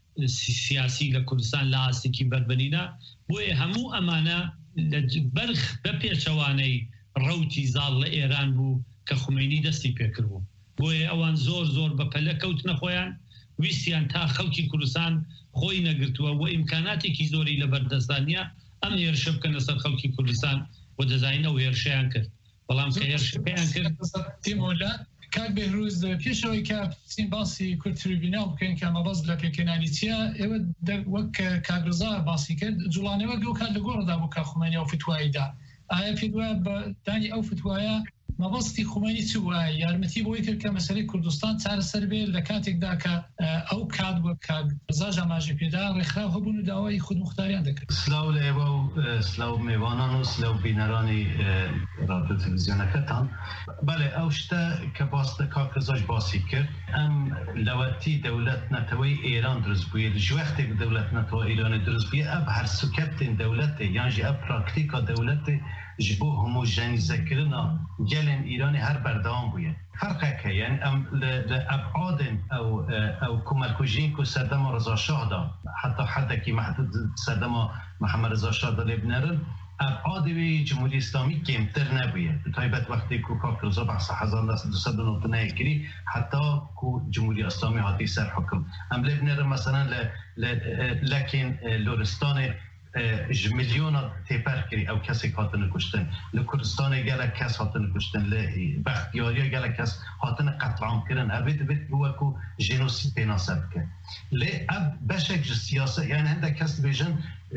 سیاسی لە کوردستان لە ئاستێکی بەربەنینە. بۆیە هەموو ئەمانە بەرخ بە پێچەوانەی ڕوتی زاڵ لە ئێران بوو کە خومێنی دەستی پێکرد بوو. بۆیە ئەوان زۆر زۆر بە پەلە کەوتنە خۆیان ویستیان تا خەڵکی کوردستان خۆی نەگرتووە و ئیمکاناتێکی زۆری لە بەردەستانیە ئەم هێرشە بکەنە سەر خەڵکی کوردستان و دەزانینەوە هێرشیان کرد. بەڵام کە هێرشەکەیان کرد تیمۆلا کاک بێهروز پێشەوەی کە چین باسی کورد تریبیونال بکەین کە مەبەست لە پێکەنانی چیە ئێوە وەک کاگرزا باسی کرد جوڵانەوە گەو کات لە گۆڕدا بوو کە خومێنی ئەو فتواییدا ئایا پێت وایە بە دانی ئەو فتوایە مەبەستی خومێنی چ وایە یارمەتی بۆی کرد کە مەسەلەی کوردستان چارەسەر بێت لە کاتێکدا کە ئەو کات وەک کاگرزا ژاماژی پێدا ڕێکخراو هەبوون و داوای خودموختاریان دەکرد. سلااو لە ئێوە و سلااو میوانان و سلااو بینەرانی رادیۆ تەلەڤیزیۆنەکەتان. بەڵێ ئەو شتە کە باستە کاگرزاش باسی کرد ئەم لەوەتی دەولەت نەتەوەی ئێران دروست بووە لە ژوەختێک دەولەت نەتەوە ئێرانی دروست بووە ئەب هەر سوکەتین دەولەتێ یانجی ئەب پراکتیکا دەولەتێ ji bo homojenîzekirina gelên Îranê her berdewam bûye. Ferqeke yani em li ebadên ew ew komelkujiyên ku serdema Reza Şah da heta herdekî mehdûd serdema Mihemed Reza Şah da lê binerin ebadê wê Cumhuriyê İslamî kêmtir nebûye. Bi taybet wextê ku Kakrza behsa hezar du sed û navdinayê kirî heta ku Cumhuriyê İslamî hatî ser hukm. Em lê binerin meselen li lekên Loristanê ji milyona têper kirî ew kesek hatine kuştin. Li Kurdistanê gelek kes hatine kuştin. Li Bextiyariya gelek kes hatine qetrankirin. Evê dibêt wekû jenosîd pêna ser bike. Lê ev beşek ji siyaset yani hindek kes dibêjin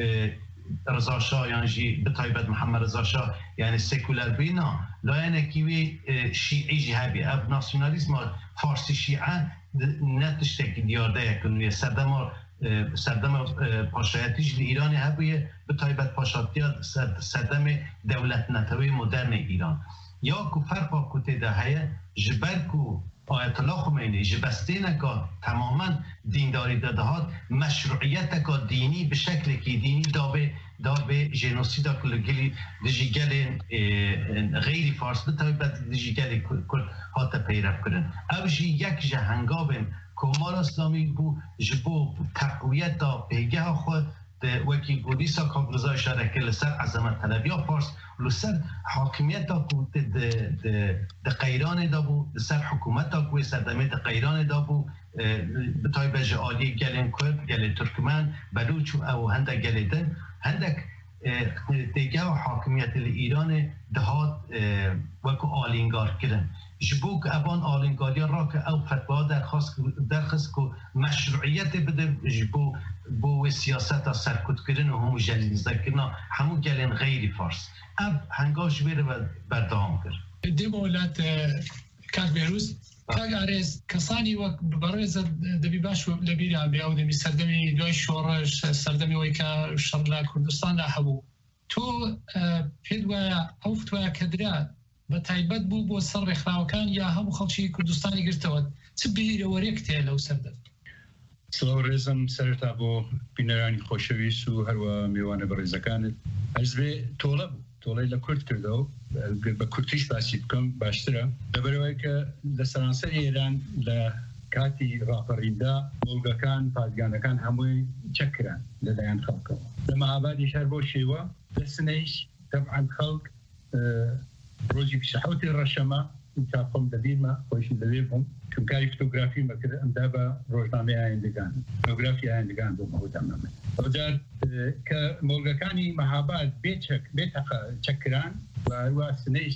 Reza Şah yan jî bi taybet Mihemed Reza Şah yani seküler bîna layenekî wê şîî jî hebî. Ev nasyonalîzma Farsî Şîe نتشتێکی دیاردەیەکن سەردەما سەردەمە پاشایەتیش لە ئیرانی هەبوویە بەتایبەت پاشایەتیە سەردەمێ دەولەت نەتەوەی مۆدەرنی ئیران یاکو فەرقا کو تێدا هەیە ji ber ku Ayetullah Xomeyni ji bestêneka tamamen dîndarî de dihat meşruiyeteka dînî bi şeklekî dînî dabê dabê jenosîda ku li gelî di jî gelên xêrî fars bi taybet di jî gelê Kurd hate peyrevkirin. Ev jî yek ji hengavên Komara İslamî bû ji bo teqwiyeta pêgeha xwe وەکی گۆدیسا کۆنگرزای شارەکە لەسەر عەزەمەت تەلەبییا فارس لەسەر حاکمیەتا کو د قەیرانێدا بوو لەسەر حکوومەتا کوێ سەردەمێ د قەیرانێدا بوو بتایبەت ji aliyê gelên Kurd gelê Türkmen Belûç û ew hindek gelê din hindek têgeha hakimiyetê li Îranê dihat wekû alîngarkirin ji bo ku evan alîngariya rake ew fetwa derxist ku meşruiyetê bide ji bo bo wê siyaseta serkutkirin û homojenîzekirina hemû gelên xêrî fars ev hengav ji wê re berdewam kir dêm welat kak Bêrûz kak Arêz kesانî wek bi rêz dibî baş li bîra bê ew demî serdemê doy şoreş serdemê wêka şerla Kurdistan de hebû tu pê waya ew fetwaya kedira بە تایبەت بوو بۆ سەر ڕێکخراوەکان یا هەموو خەڵکی کوردستانی گرتەوە چ بیرەوەرێک تێ لەو سەردەم سڵاو ڕێزم سەرتا بۆ بینەرانی خۆشەویست و هەروە میوانە بەڕێزەکانت هەرزبێ تۆڵە بوو تۆڵەی لە کورد کردەوە بە کورتیش باسی بکەم باشترە لەبەرەوەی کە لە سەرانسەری ئێران لە کاتی ڕاپەڕیندا مۆڵگەکان پادگانەکان هەمووی چەکران لەلایەن خەڵکەوە لە مەهابادی شار بۆ شێوە لە سنەیش تەبعاً خەڵک ڕۆژی پیشەحوتی ڕەشەمە تاقم دەبیمە خۆشم دەبێ بووم چونکاری فۆتۆگرافی مەکرد ئەمدا بە ڕۆژنامەی ئایندەکان فۆتۆگرافی ئایندەکان بۆ مەودەمەمە ئەوجار کە مۆڵگەکانی مەهاباد بێتەقە چەکران و هەروە سنەیش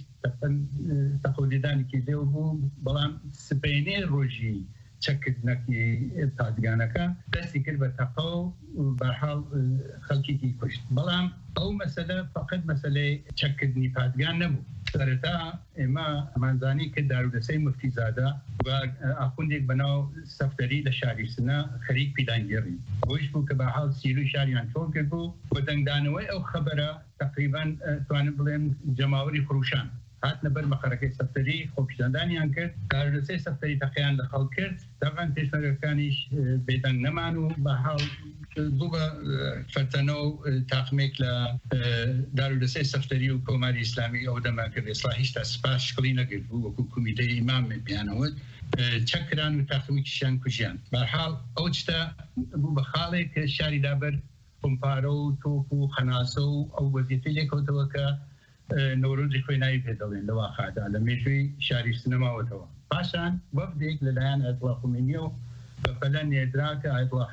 تەقۆلێدانێکی لێو بوو بەڵام سبەینێ ڕۆژی چەکردنەکی پادگانەکە دەستی کرد بە تەقە و بەرحاڵ خەڵکیکی کوشت بەڵام ئەو مەسەلە فقط مەسەلەی چەکردنی پادگان نەبوو سەرەتا ئێمە ئەمانزانی کرد دارودەسەی مفتیزادە و ئاخوندێک بەناو سەفتەری لە شاری سنە خەریک پیلانگێڕی ئەوش بوو کە بەحاڵ سیروی شاریان چۆن کرد بوو بۆ دەنگدانەوەی ئەو خەبەرە تقریبان توانم بڵێن جەماوەری فروشان هاتنە بەر مەخەرەکەی سەفتەری خۆپیشاندانیان کرد دارودەسەی سەفتەری تەقییان لە خەڵک کرد دەبان پێشمەرگەکانیش بێدەنگ نەمان و بەحاڵ بوو بە فەرتەنە و تاقمێک لە دارودەسەی سەفتەری و کۆماری ئیسلامی ئەو دەما کرد ئێستا هیچ تا سپاس شکڵی نەگرت بوو وەکو کومیتەی ئیمام پێیانەوت چەکران و تاقمیکیشیان کوژیان بەرحاڵ ئەو شتە بوو بە خاڵێک کە شاری دابەر پۆمپارە و تۆپ و خەناسە و ئەو وەزیفەی لێکەوتەوە کە نۆرۆزی خوێنایی پێ دەڵێن لەوا خادا لە مێژووی شاری سنەماوەتەوە پاشان وەفدێک لەلایەن ئایەتوڵا خۆمینی و بەپەلە نێدراکە ئایەتوڵا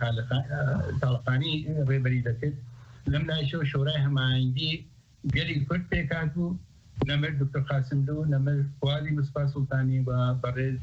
تاڵقانی ڕێبەری دەکرد لەم لایشەوە شۆرای هەماهەنگی گەلی کورد پێکات بوو نەمەر دکتۆر قاسملو نەمەر فوادی مصباح سوڵتانی و بەڕێز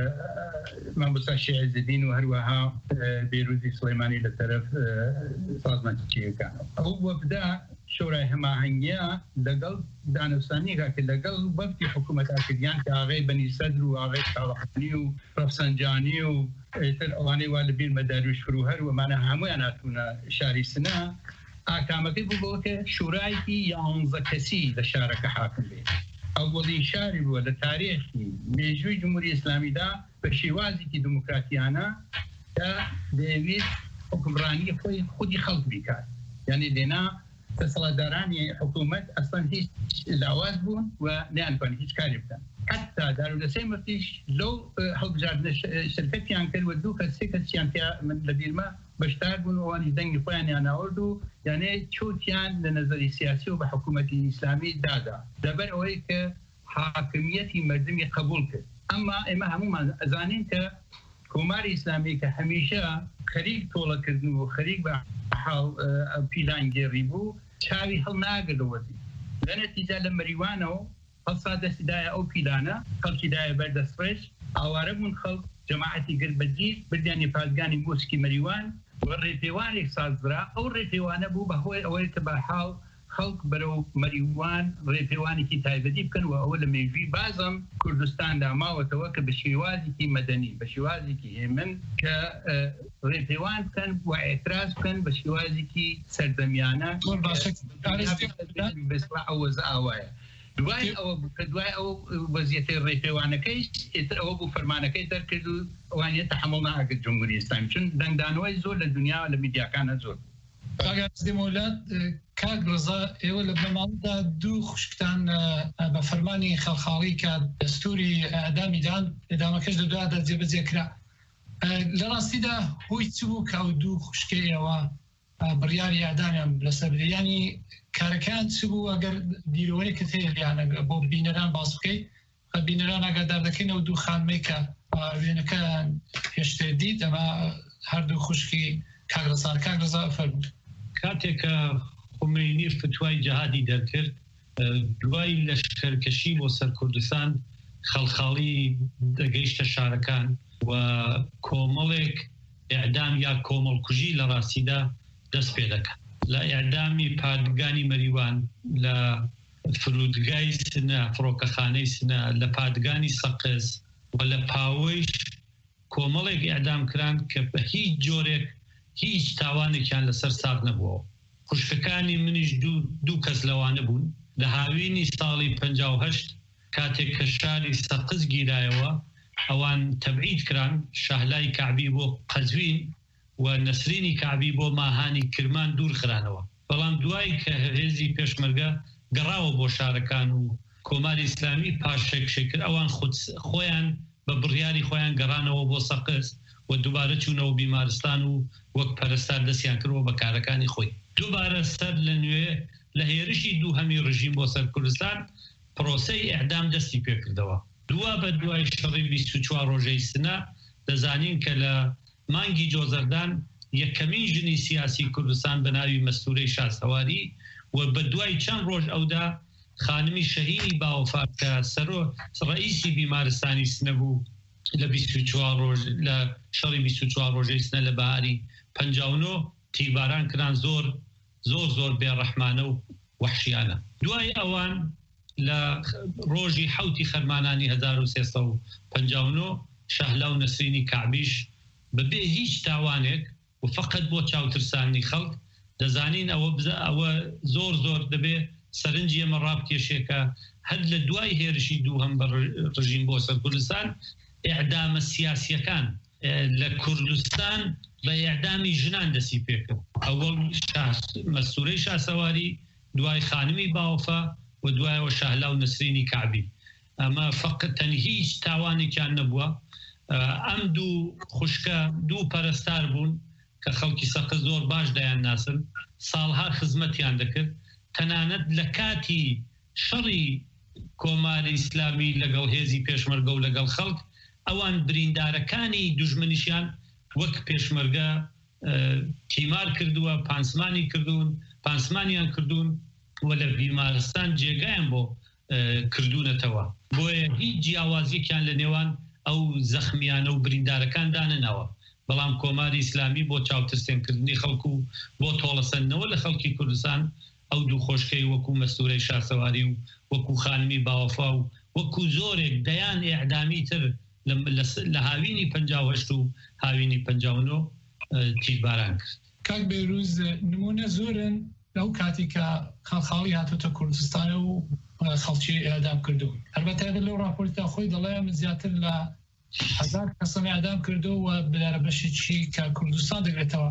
مامۆستا شێعزدین و هەروەها بێروزی سڵەیمانی لە تەرەف سازمانتیچیەکانەوە ئەو وەفدا شۆرای هەماهەنگیە لەگەڵ دانوستانیەکە کە لەگەڵ وەفتی حکوومەتاکردیان کە ئاغای بەنی سەدر و ئاغای تاڵقانی و ڕەفسەنجانی و ئێتر ئەوانەی وا لەبیر مەداریش فروهەر ومانە هەمویان هاتوونە شاری سنە ئاکامەکەی بوو کە شورایکی یانزە کەسی لە شارەکە حاکم بێت ئەوڵی شاری بووە لە تاریخی مێژووی جمهوری ئیسلامیدا بە شێوازێکی دموکراتیانە کە دەیەوێت حکمڕانی خۆی خودی خەڵک بیکات یعنی لێنا دەسەڵاتدارانی حکوومەت ئەسڵەن هیچ لاواز بوون و نەیانتوانی هیچ کاری بکەن حتا دارودەسەی مفتیش لەو هەڵبژاردنە شرکەتیان کرد و دوو کەس سێ کەسیان من لە بیرمە بەشدار بوون ئەوانی دەنگی خۆیانیان ئاورد و یانێ چوتیان لە نەزەری سیاسی و بە حکوومەتی ئیسلامی دادا لەبەر ئەوەی کە حاکمیەتی مردمی قبول کرد ئەمما ئێمە هەمومان ئەزانین کە کۆماری ئیسلامی کە هەمیشە خەریک تۆڵەکردن و خەریک بە حاڵ پیلانگێڕی بوو چاوی هەڵ ناگرەوەتی لە نەتیجە لە مەریوانەوە هەڵسا دەستیدایە ئەو پیلانە خەڵکیدایە بەردەستڕێژ ئاوارە بوون خەڵک جەماعەتی گرت بەجیر بردیانی پادگانی موسکی مەریوان و ڕێپێوانێک سازرا ئەو ڕێپێوانە بوو بەهۆی ئەوەی کە بە حاڵ خەڵک بەرەو مەریوان ڕێپێوانێکی تایبەتی بکەن و ئەوە لە مێژووی بازم کوردستاندا ماوەتەوە کە بە شێوازێکی مەدەنی بە شێوازێکی هێمن کە ڕێپێوان بکەن و ئێتراز بکەن بە شێوازێکی سەردەمیانە بەسڵ ئەوەزە ئاوایە دوای ئەوە کە دوای ئەو وەزیەتی ڕێپێوانەکەی ئێتر ئەوە بوو فەرمانەکەی دەرکرد و ئەوانە تەحمڵ ناکرد جمهوری ئیسلامی چون دەنگدانەوەی زۆر لە دنیا لە میدیاکانە زۆر دەمەولات کاک ڕزا ئێوە لە بنەماڵدا دوو خوشکتان بە فەرمانی خەڵخاڵی کە دەستوری ئەدامیدان ئێدامەکەش لە دوایدا جێبەجێکرا لە ڕاستیدا هۆی چ بوو کە ئەو دوو خوشکەی ئێوە بڕیاری ئەدامیان لەسەر ینی کارەکان چ بوو ئەگەر بیرۆوەیەکت هەیە یانە بۆ بینەران باس بکەیت بینەران ئاگادار دەکەینەوە دوو خانمەی کە وێنەکەیان پێشتر دیت ئەمە هەردوو خوشکی کاک ڕزا کاک ڕزا فەرمووی کاتێکە خومینی فتوای جەهادی دەرکرد دوای لەشکەرکەشی بۆ سەر کوردستان خەڵخاڵی دەگەیشتە شارەکان و کۆمەڵێک ئیعدام یا کۆمەڵکوژی لە ڕاستیدا دەست پێ دەکەن لە ئیعدامی پادگانی مەریوان لە فرودگای سنە فڕۆکەخانەی سنە لە پادگانی سەقز و لە پاوەیش کۆمەڵێک ئیعدام کران کە بە هیچ جۆرێک هیچ تاوانێکیان لەسەر ساغ نەبووە خوشکەکانی منیش دوو کەس لەوانە بوون لە هاوینی ساڵی پەنجا و هەشت کاتێک کە شاری سەقز گیرایەوە ئەوان تەبعید کران شاهلای کەعبی بۆ قەزوین و نەسرینی کەعبی بۆ ماهانی کرمان دوور خرانەوە بەڵام دوای کە هێزی پێشمەرگە گەڕاوە بۆ شارەکان و کۆماری ئیسلامی پاشێکشێ کرد ئەوان خۆیان بە بڕیاری خۆیان گەڕانەوە بۆ سەقز و دووبارە چوونەوە بیمارستان و وەک پەرستار دەستیان کردەوە بە کارەکانی خۆی دووبارە سەر لە نوێ لە هێرشی دوو هەمی ڕژیم بۆ سەر کوردستان پرۆسەی ئیعدام دەستی پێکردەوە دوا بە دوای شەڕی بیست و چوار ڕۆژەی سنە دەزانین کە لە مانگی جۆزەردان یەکەمین ژنی سیاسی کوردستان بە ناوی مەستورەی شاسەواری و بە دوای چەند ڕۆژ ئەودا خانمی شەهینی باوەفا کە سەرۆ ڕئیسی بیمارستانی سنە بوو لە بیست و چوار ڕۆژ لە شەڕی بیست و چوار ڕۆژەی سنە لە بەهاری پەنجا و نۆ تیرباران کران زۆر زۆر زۆر بێڕەحمانە و وەحشیانە دوای ئەوان لە ڕۆژی حوتی خەرمانانی هەزار و سێسەد و پەنجا و نۆ شەهلا و نەسرینی کەعبیش بەبێ هیچ تاوانێک و فقط بۆ چاوترسانی خەڵک دەزانین ئەوە ئەوە زۆر زۆر دەبێ سەرنجی ئەمە ڕابکێشێکە هەر لە دوای هێرشی دوو هەم بە ڕژیم بۆ سەر کوردستان ئیعدامە سیاسیەکان لە کوردستان بە ئیعدامی ژنان دەستی پێکرد ئەوەڵ مەستورەی شاسەواری دوای خانمی باوەفا و دوایەوە شەهلا و نەسرینی کەعبی ئەمە فقط تەنی هیچ تاوانێکیان نەبووە ئەم دوو خوشکە دوو پەرستار بوون کە خەڵکی سەقز زۆر باش دەیان ناسن ساڵها خزمەتیان دەکرد تەنانەت لە کاتی شەڕی کۆماری ئیسلامی لەگەڵ هێزی پێشمەرگە و لەگەڵ خەڵک ئەوان بریندارەکانی دوژمنیشیان وەک پێشمەرگە تیمار کردووە پانسمانی کردوون پانسمانیان کردوون و لە بیمارستان جێگایان بۆ کردوونەتەوە بۆیە هیچ جیاوازیەکیان لە نێوان ئەو زەخمیانە و بریندارەکان دانناوە بەڵام کۆماری ئیسلامی بۆ چاوترسێنکردنی خەڵکو و بۆ تۆڵەسەندنەوە لە خەڵکی کوردستان ئەو دوو خۆشکەی وەکو مەستورەی شاسەواری و وەکو خانمی باوەفا و وەکو زۆرێک دەیان ئیعدامی تر لە هاوینی پەنجا و هەشت و هاوینی پەنجا و نۆ تیرباران کرد کاک بێروز نمونە زۆرن لەو کاتی کە خەڵخاڵی هاتوتە کوردستانە و خەڵکی ئیعدام کردوون هەربەتە لەو راپۆرتدا خۆی دەڵێ من زیاتر لە هەزار کەسم ئیعدام کردو و بلارە بەشی چی کە کوردستان دەگرێتەوە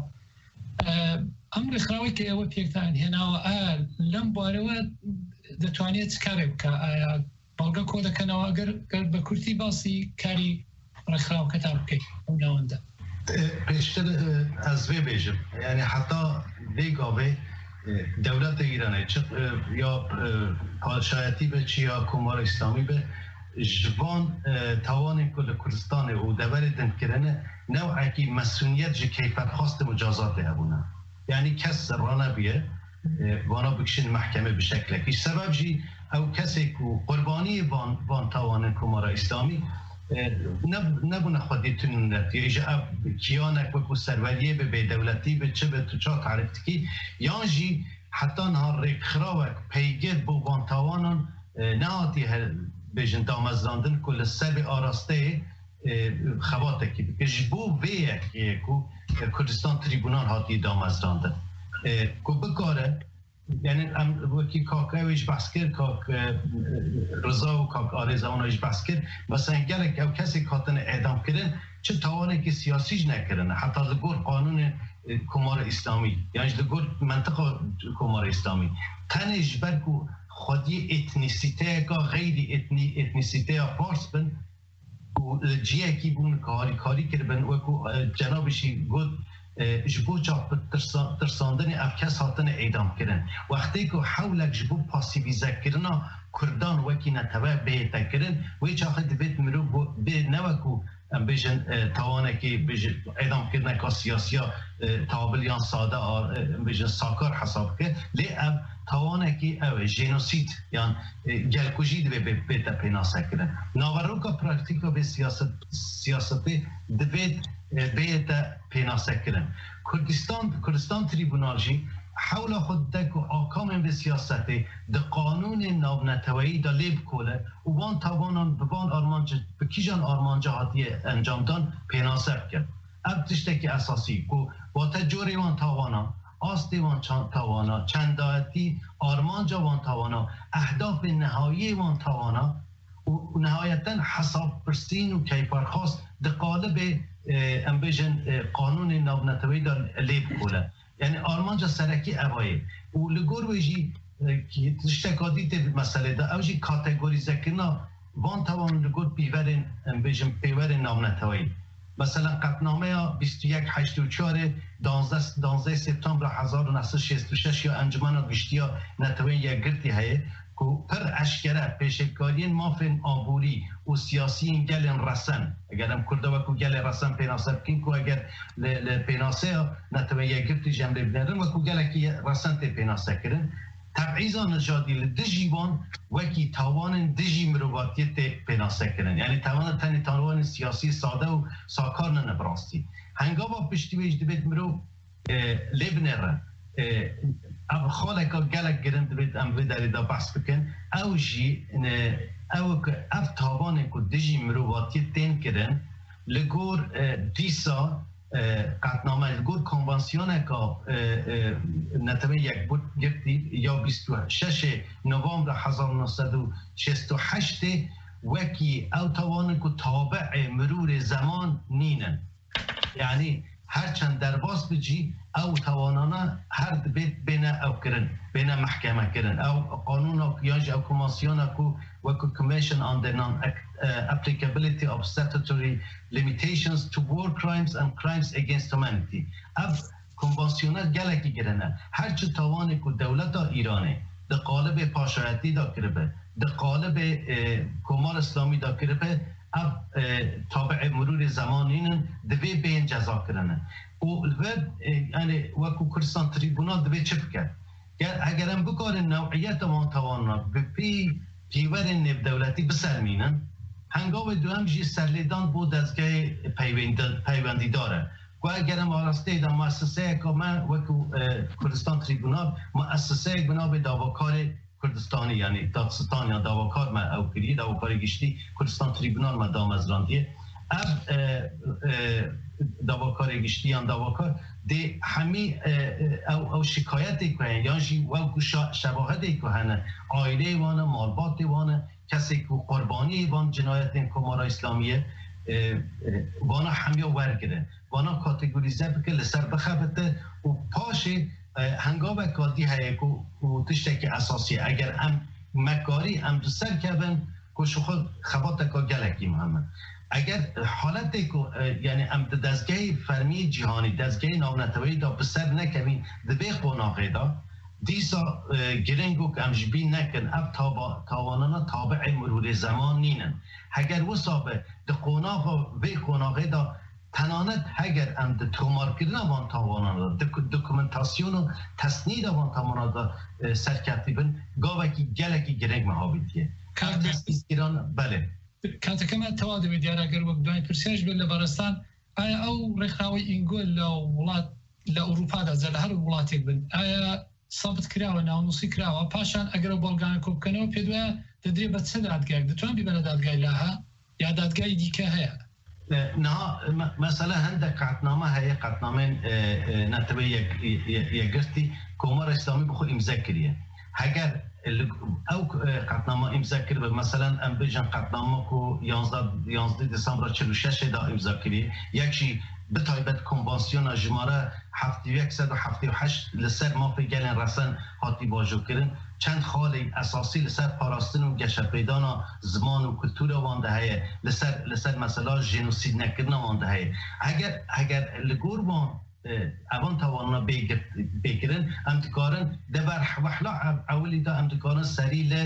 ئەم ڕێکخراوەی کە ئێوە پێکتان هێناوە ئایا لەم بوارەوە دەتوانێت چ کارێک بکە ئایا بەڵگە کۆ دەکەنەوە ئەگەر بە کورتی باسی کاری ڕێکخراوەکەتان بکەیت ئەو ناوەندە پێشتر ئەس وێ بێژم یعنی حتا بێگاوێ دەولەتە ئیرانە یا پادشایەتی بێ چ یا کۆمارە ئیسلامی بێ جوان تاوانی که لکردستان و دبر دنکرنه نوعی مسئولیت جی کیفر خواست مجازات هبونه یعنی کس رانه بیه وانا بکشن محکمه بشکل که سبب جی او کسی که قربانی وان, وان تاوان کمارا اسلامی نب نبونه خودی تنونت یا ایجا کیانک وکو سروریه به به دولتی به چه به تو چا تعریف کی یا جی حتی نها ریک خراوک پیگیر بو وانتاوانان نهاتی بیجن دامزراندن کل سر آراسته خواته که بکش بو ویه که کردستان تریبونال هاتی دامزراندن که بکاره یعنی وکی کاکایویش بحث کرد کاک رضا و کاک آرزا اونایش بحث کرد مثلا گلک او کسی کاتن اعدام کردن چه توانه که سیاسیش نکردن حتی لگور قانون کمار اسلامی یعنی لگور منطقه کمار اسلامی تنش برکو خودی اتنیسیته که غیر اتنی اتنیسیته پارس بن و جیه کی بون کاری کاری کردن و جنابشی گفت جبو چاپ ترساندن افکس هاتن اعدام کردن وقتی که حولک جبو پاسیویزه کردن کردان وکی نتوه بیتا کردن وی چاخه دبیت مرو به نوکو بیشن توانه که بیشن اعدام کردن که سیاسی تابلیان ساده بیشن ساکار حساب که لی اب توانه که او جنوسید یعنی گلکوژی دبی بیتا پیناسه کردن ناورو که پراکتیکا به سیاست سیاستی دبیت بیتا پیناسه کردن کردستان کردستان تریبونالجی حول خود دک و آکام به سیاستی ده قانون نابنتوایی دا لیب کوله و وان توانان بوان آرمانجا بکیجان آرمانجا هاتی انجام دان پیناسه کرد اب تشتکی اساسی که با تجوری وان توانا آستی وان توانا چندایتی آرمانجا وان توانا اهداف نهایی وان توانا و نهایتا حساب پرسین و کیفرخواست ده قالب امبیجن قانون نابنتوایی دا لیب کوله یعنی آرمانجا سرکی اوایی و لگور ویجی که تشتکادی تی مسئله ده اوجی کاتگوریزه کنا وان توان لگور پیورین بیجم پیورین نامنتوایی مثلا قطنامه بیست و یک هشت و چهار دانزده سپتامبر هزار و نهصد و شصت و شش یا انجمن گشتی نتوایی یک گرتی هایه که پر اشکره پیشکاری مافین آبوری و سیاسی گلن رسن اگر هم کرده وکو گل رسن پیناسه بکن که اگر پیناسه نتوه یکرتی جمعه بنرن وکو گل که رسن تی پیناسه کرن تبعیزا نجادی لدجیوان وکی تاوان دجی مروباتی تی پیناسه کرن یعنی تاوان تنی تاوان سیاسی ساده و ساکار ننبراستی هنگا پشتی ویج دبید مرو لبنرن اب خالک گلک گرند بید ام ویداری دا بحث بکن او جی او که اف تاوانه که دیجی مروواتی تین کردن لگور دیسا قطنامه لگور کنوانسیونه که نتوه یک بود گرتی یا بیست و شش نوامبر هزار و نهصد و شصت و هشت وکی او تاوانه که تابع مرور زمان نینن یعنی هرچند در باس بجی او توانانا هر بیت بین او کرن بین محکمه کرن او قانون یاج او کماسیون کو وکو Commission on the non-applicability of statutory limitations to war crimes and crimes against humanity او کنوانسیونات گلکی کرنه هرچه توانی که دولت ایرانه ده قالب پاشایتی دا کربه ده قالب کمار اسلامی دا کربه اب تابع مرور زمانین دوی بین جزا کرنه و یعنی وکو کردستان تریبونال دوی چه بکرد اگر هم بکار نوعیت ما توانا بپی پیور نب دولتی بسرمینن هنگام دو هم جی سرلیدان بود دستگاه پیوندی داره و اگر هم آراسته دا مؤسسه که من وکو کردستان تریبونال مؤسسه بنا به داواکار کردستانی یعنی دادستان یا داواکار ما او کری داواکار گشتی کردستان تریبونال ما دامزراندیه اب داواکار گشتی یا داواکار ده همی او, او شکایتی که هن یا جی او شواهدی که هن آیله وانه مالبات وانه کسی که قربانی وان جنایت کمارا اسلامیه وانا همی ورگره وانا کاتگوریزه بکه لسر بخبته و پاشه هنگام کادی هایی که تشتکی اساسی اگر ام مکاری ام دوستر کردن که شخص خبات که گلکی محمد اگر حالتی که یعنی ام دستگاه فرمی جهانی دستگاه نامنتوایی دا بسر نکمین دبیخ بناغه دا دیسا گرنگو که ام جبین نکن اب تاوانانا تابع مرور زمان نینن اگر وصابه ده قناغ و قناغه دا تنانت اگر ام ده تومار کردن وان تاوانا دا دکومنتاسیون و تصنید وان تاوانا دا سرکرتی بن گاوه که گلکی گرنگ محابیتیه ایران بله کاتەکەمە تەواو دەبێت دیاراگەر وەک دوای پرسیاش بێت لە بەڕستان ئایا ئەو ڕێکخراوەی ئینگۆل لە وڵات لە ئەوروپادا جە لە هەر وڵاتێک بن ئایا سابت کراوە ناونووسی کراوە پاشان ئەگەر بەڵگانە کۆبکەنەوە پێ دوایە دەدرێ بە چه دادگایك دەتوان بی بەرە دادگای لاها یا دادگای دیکە هەیە نها مثلا هندك قطنامه هي قطنامه نتبه يقرتي كومار اسلامي بخو امزاكريه هاگر او قطنامه امزاكر مثلا ام بجن قطنامه كو یازده دسامبر چهل و شش دا امزاكريه يكشي بتايبت کنوانسیون جماره هفتاد و یک صد و هفتاد و هشت لسر ما في گلن رسن هاتی باجو کرن چند خالی اساسی لسر پاراستن و گشت پیدانا زمان و کلتور وانده هایه لسر لسر مثلا جنوسید نکردن وانده هایه اگر اگر لگور وان اوان توانا بگیرن امتکارن دبر وحلا اولی دا امتکارن سری ل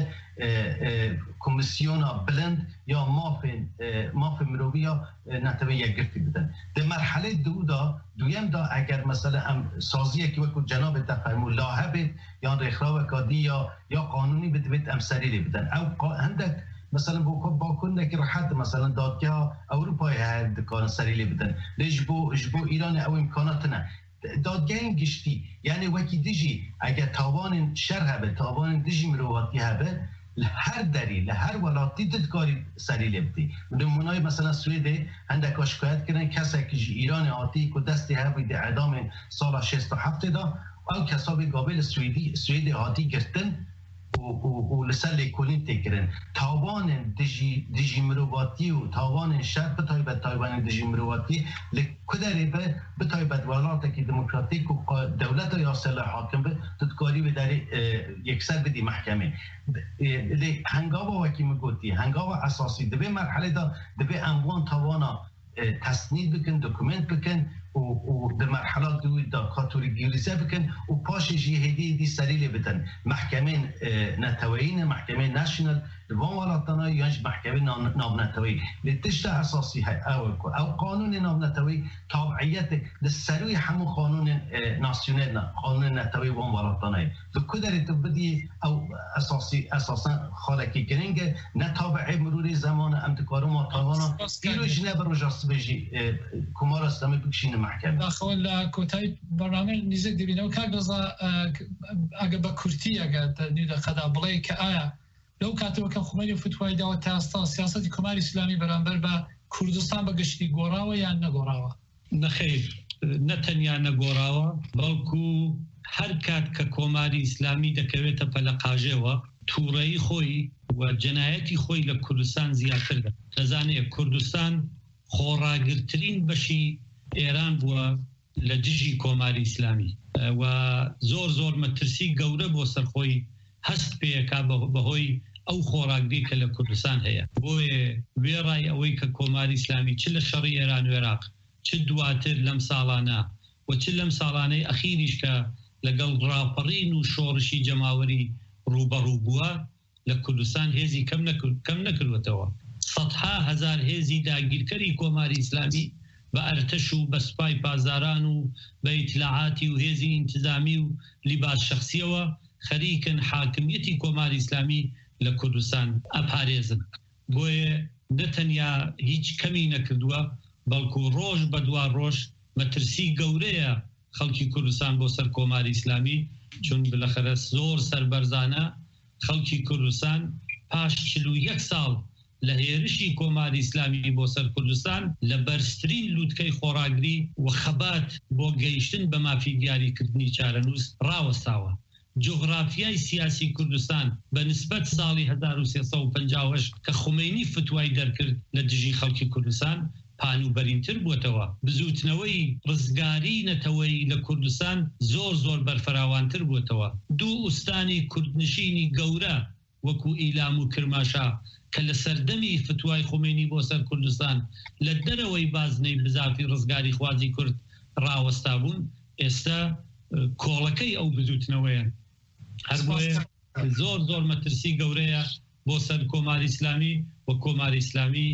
کمیسیونا بلند یا مافن مافن مروی یا نتوه یک گرفتی بدن در مرحله دو دا دویم دا اگر مثلا ام سازیه که وکو جناب تفهمو لاهه بید یا رخراو کادی یا یا قانونی بید بید ام سری بدن او هندک مثلا با باکنه که راحت مثلا دادگاه اروپای هر دکان سریلی بدن لیش بو جبو ایران او امکانات نه دادگاه این گشتی یعنی وکی دیجی اگر تاوان شرح به تاوان دیجی مرواتی هبه هر دری لهر ولاتی دادگاری سریلی بدی نمونای مثلا سویده هندک شکایت کردن کسی که ایران آتی که دستی هبید اعدام سال شصت و هفت دا او کسابی قابل سویدی سویدی آتی گرتن و لسل کلین تکرن تاوان دجی دجی مرواتی و تاوان شر بتایبت تایوان دجی مرواتی لکدری به بتایبت ولایت کی دموکراتیک و دولت یا صلاح حاکم به تدکاری به در یکسر بدی محکمه لی هنگاوا وکی مگوتی هنگاوا اساسی دبی مرحله دا دبی اموان تاوانا تسنید بکن دکومنت بکن و در مرحلات دوی دا کاتوری گیریزه بکن و پاش جهدی دی سریلی بدن محکمه نتوین محکمه نشنل دوان ولاتانا یا محکمه ناب نتوی لتشت اساسی های او او قانون ناب نتوی تابعیت لسروی همو قانون ناسیونل قانون نتوی وان ولاتانای دو کدری تو بدی او اساسی اساسا خالکی کرنگه نتابعی مرور زمان امتکارو ما تاوانا ایرو جنب رو جاست بجی کمار اسلامی بکشین محکمه داخل کوتای برنامه نزدیک دیبینه و که گذا اگه با کورتی اگه نیده خدا بلایی که آیا لو کاتو که خمینی فتوای داوت تاستا سیاست کمار اسلامی برانبر با کردستان با گشتی گوراوه یا نگوراوه نخیر نتنیا نگوراوه بلکو هر کات که کمار اسلامی دکویت پلقاجه و توری خوی و جنایتی خوی لکردستان زیادتر ده تزانه کردستان خوراگرترین بشی ایران بووە لە دژی کۆماری ئیسلامی و زۆر زۆر مەترسی گەورە بۆ سەرخۆی هەست پێیەکا بەهۆی ئەو خۆراگری کە لە کوردستان هەیە بۆیە وێڕای ئەوەی کە کۆماری ئیسلامی چ لە شەڕی ئێران و عێراق چ دواتر لەم ساڵانە و چ لەم ساڵانەی ئەخیریش کە لەگەڵ ڕاپەڕین و شۆڕشی جەماوەری ڕوبەڕوو بووە لە کوردستان هێزی کەم نەکردوێتەوە سەدها هەزار هێزی داگیرکەری کۆماری ئیسلامی با ارتش و بسپای پازاران و با اطلاعاتی و هیزی انتظامی و لباس شخصی و خریکن حاکمیتی کمار اسلامی لکردستان اپاریزن بوی نتنیا هیچ کمی نکردوه بلکو روش بدوار روش مترسی گوره خلکی کردستان بو سر کمار اسلامی چون بالاخره زور سربرزانه خلکی کردستان پاش چلو یک سال لهێرشی کۆماری ئیسلامی بۆ سەر کوردستان لە بەرزترین لووتکەی خۆراگری و خەبات بۆ گەیشتن بە مافیگاریکردنی چارەنووس ڕاوەستاوە. جغرافیای سیاسی کوردستان بە نسبەت ساڵی هەزار و سێسەد و پەنجا و هەشت کە خومینی فتوای دەرکرد لە دژی خەڵکی کوردستان پانوبەرینتر بووەتەوە. بزوتنەوەی ڕزگاری نەتەوەی لە کوردستان زۆر زۆر بەرفراوانتر بووەتەوە. دوو ئوستانی کوردنشینی گەورە وەکو ئیلام و کرماشا کە لە سەردەمی فتوای خومینی بۆ سەر کوردستان لە دەرەوەی بازنەی بزافی ڕزگاری خوازی کورد ڕاوەستا بوون ئێستا کۆڵەکەی ئەو بزوتنەوەیە هەر بۆیە زۆر زۆر مەترسی گەورەیە بۆ سەر کۆماری ئیسلامی و کۆماری ئیسلامی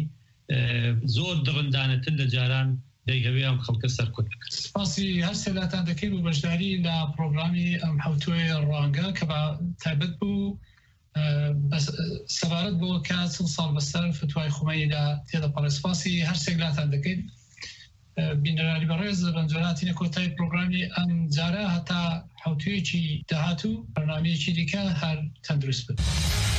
زۆر دڕندانەتر لە جاران دەیهەوێ ئەم خەڵکە سەرکوت بکرد. سپاسی هەر سێلاتان دەکەین و بەشداری لە پرۆگرامی ئەم حوتوی ڕوانگە کە بە تایبەت بوو سەبارەت بۆ کە چەند ساڵ بەسەر فتوای خومینیدا تێدەپەڕێ. سپاسی هەر سێلاتان دەکەین بینەرانی بەڕێز بەنجۆراتی کۆتایی پرۆگرامی ئەم جارە هەتا حوتوێکی داهاتوو بەرنامەیەکی دیکە هەر تەندروست بن.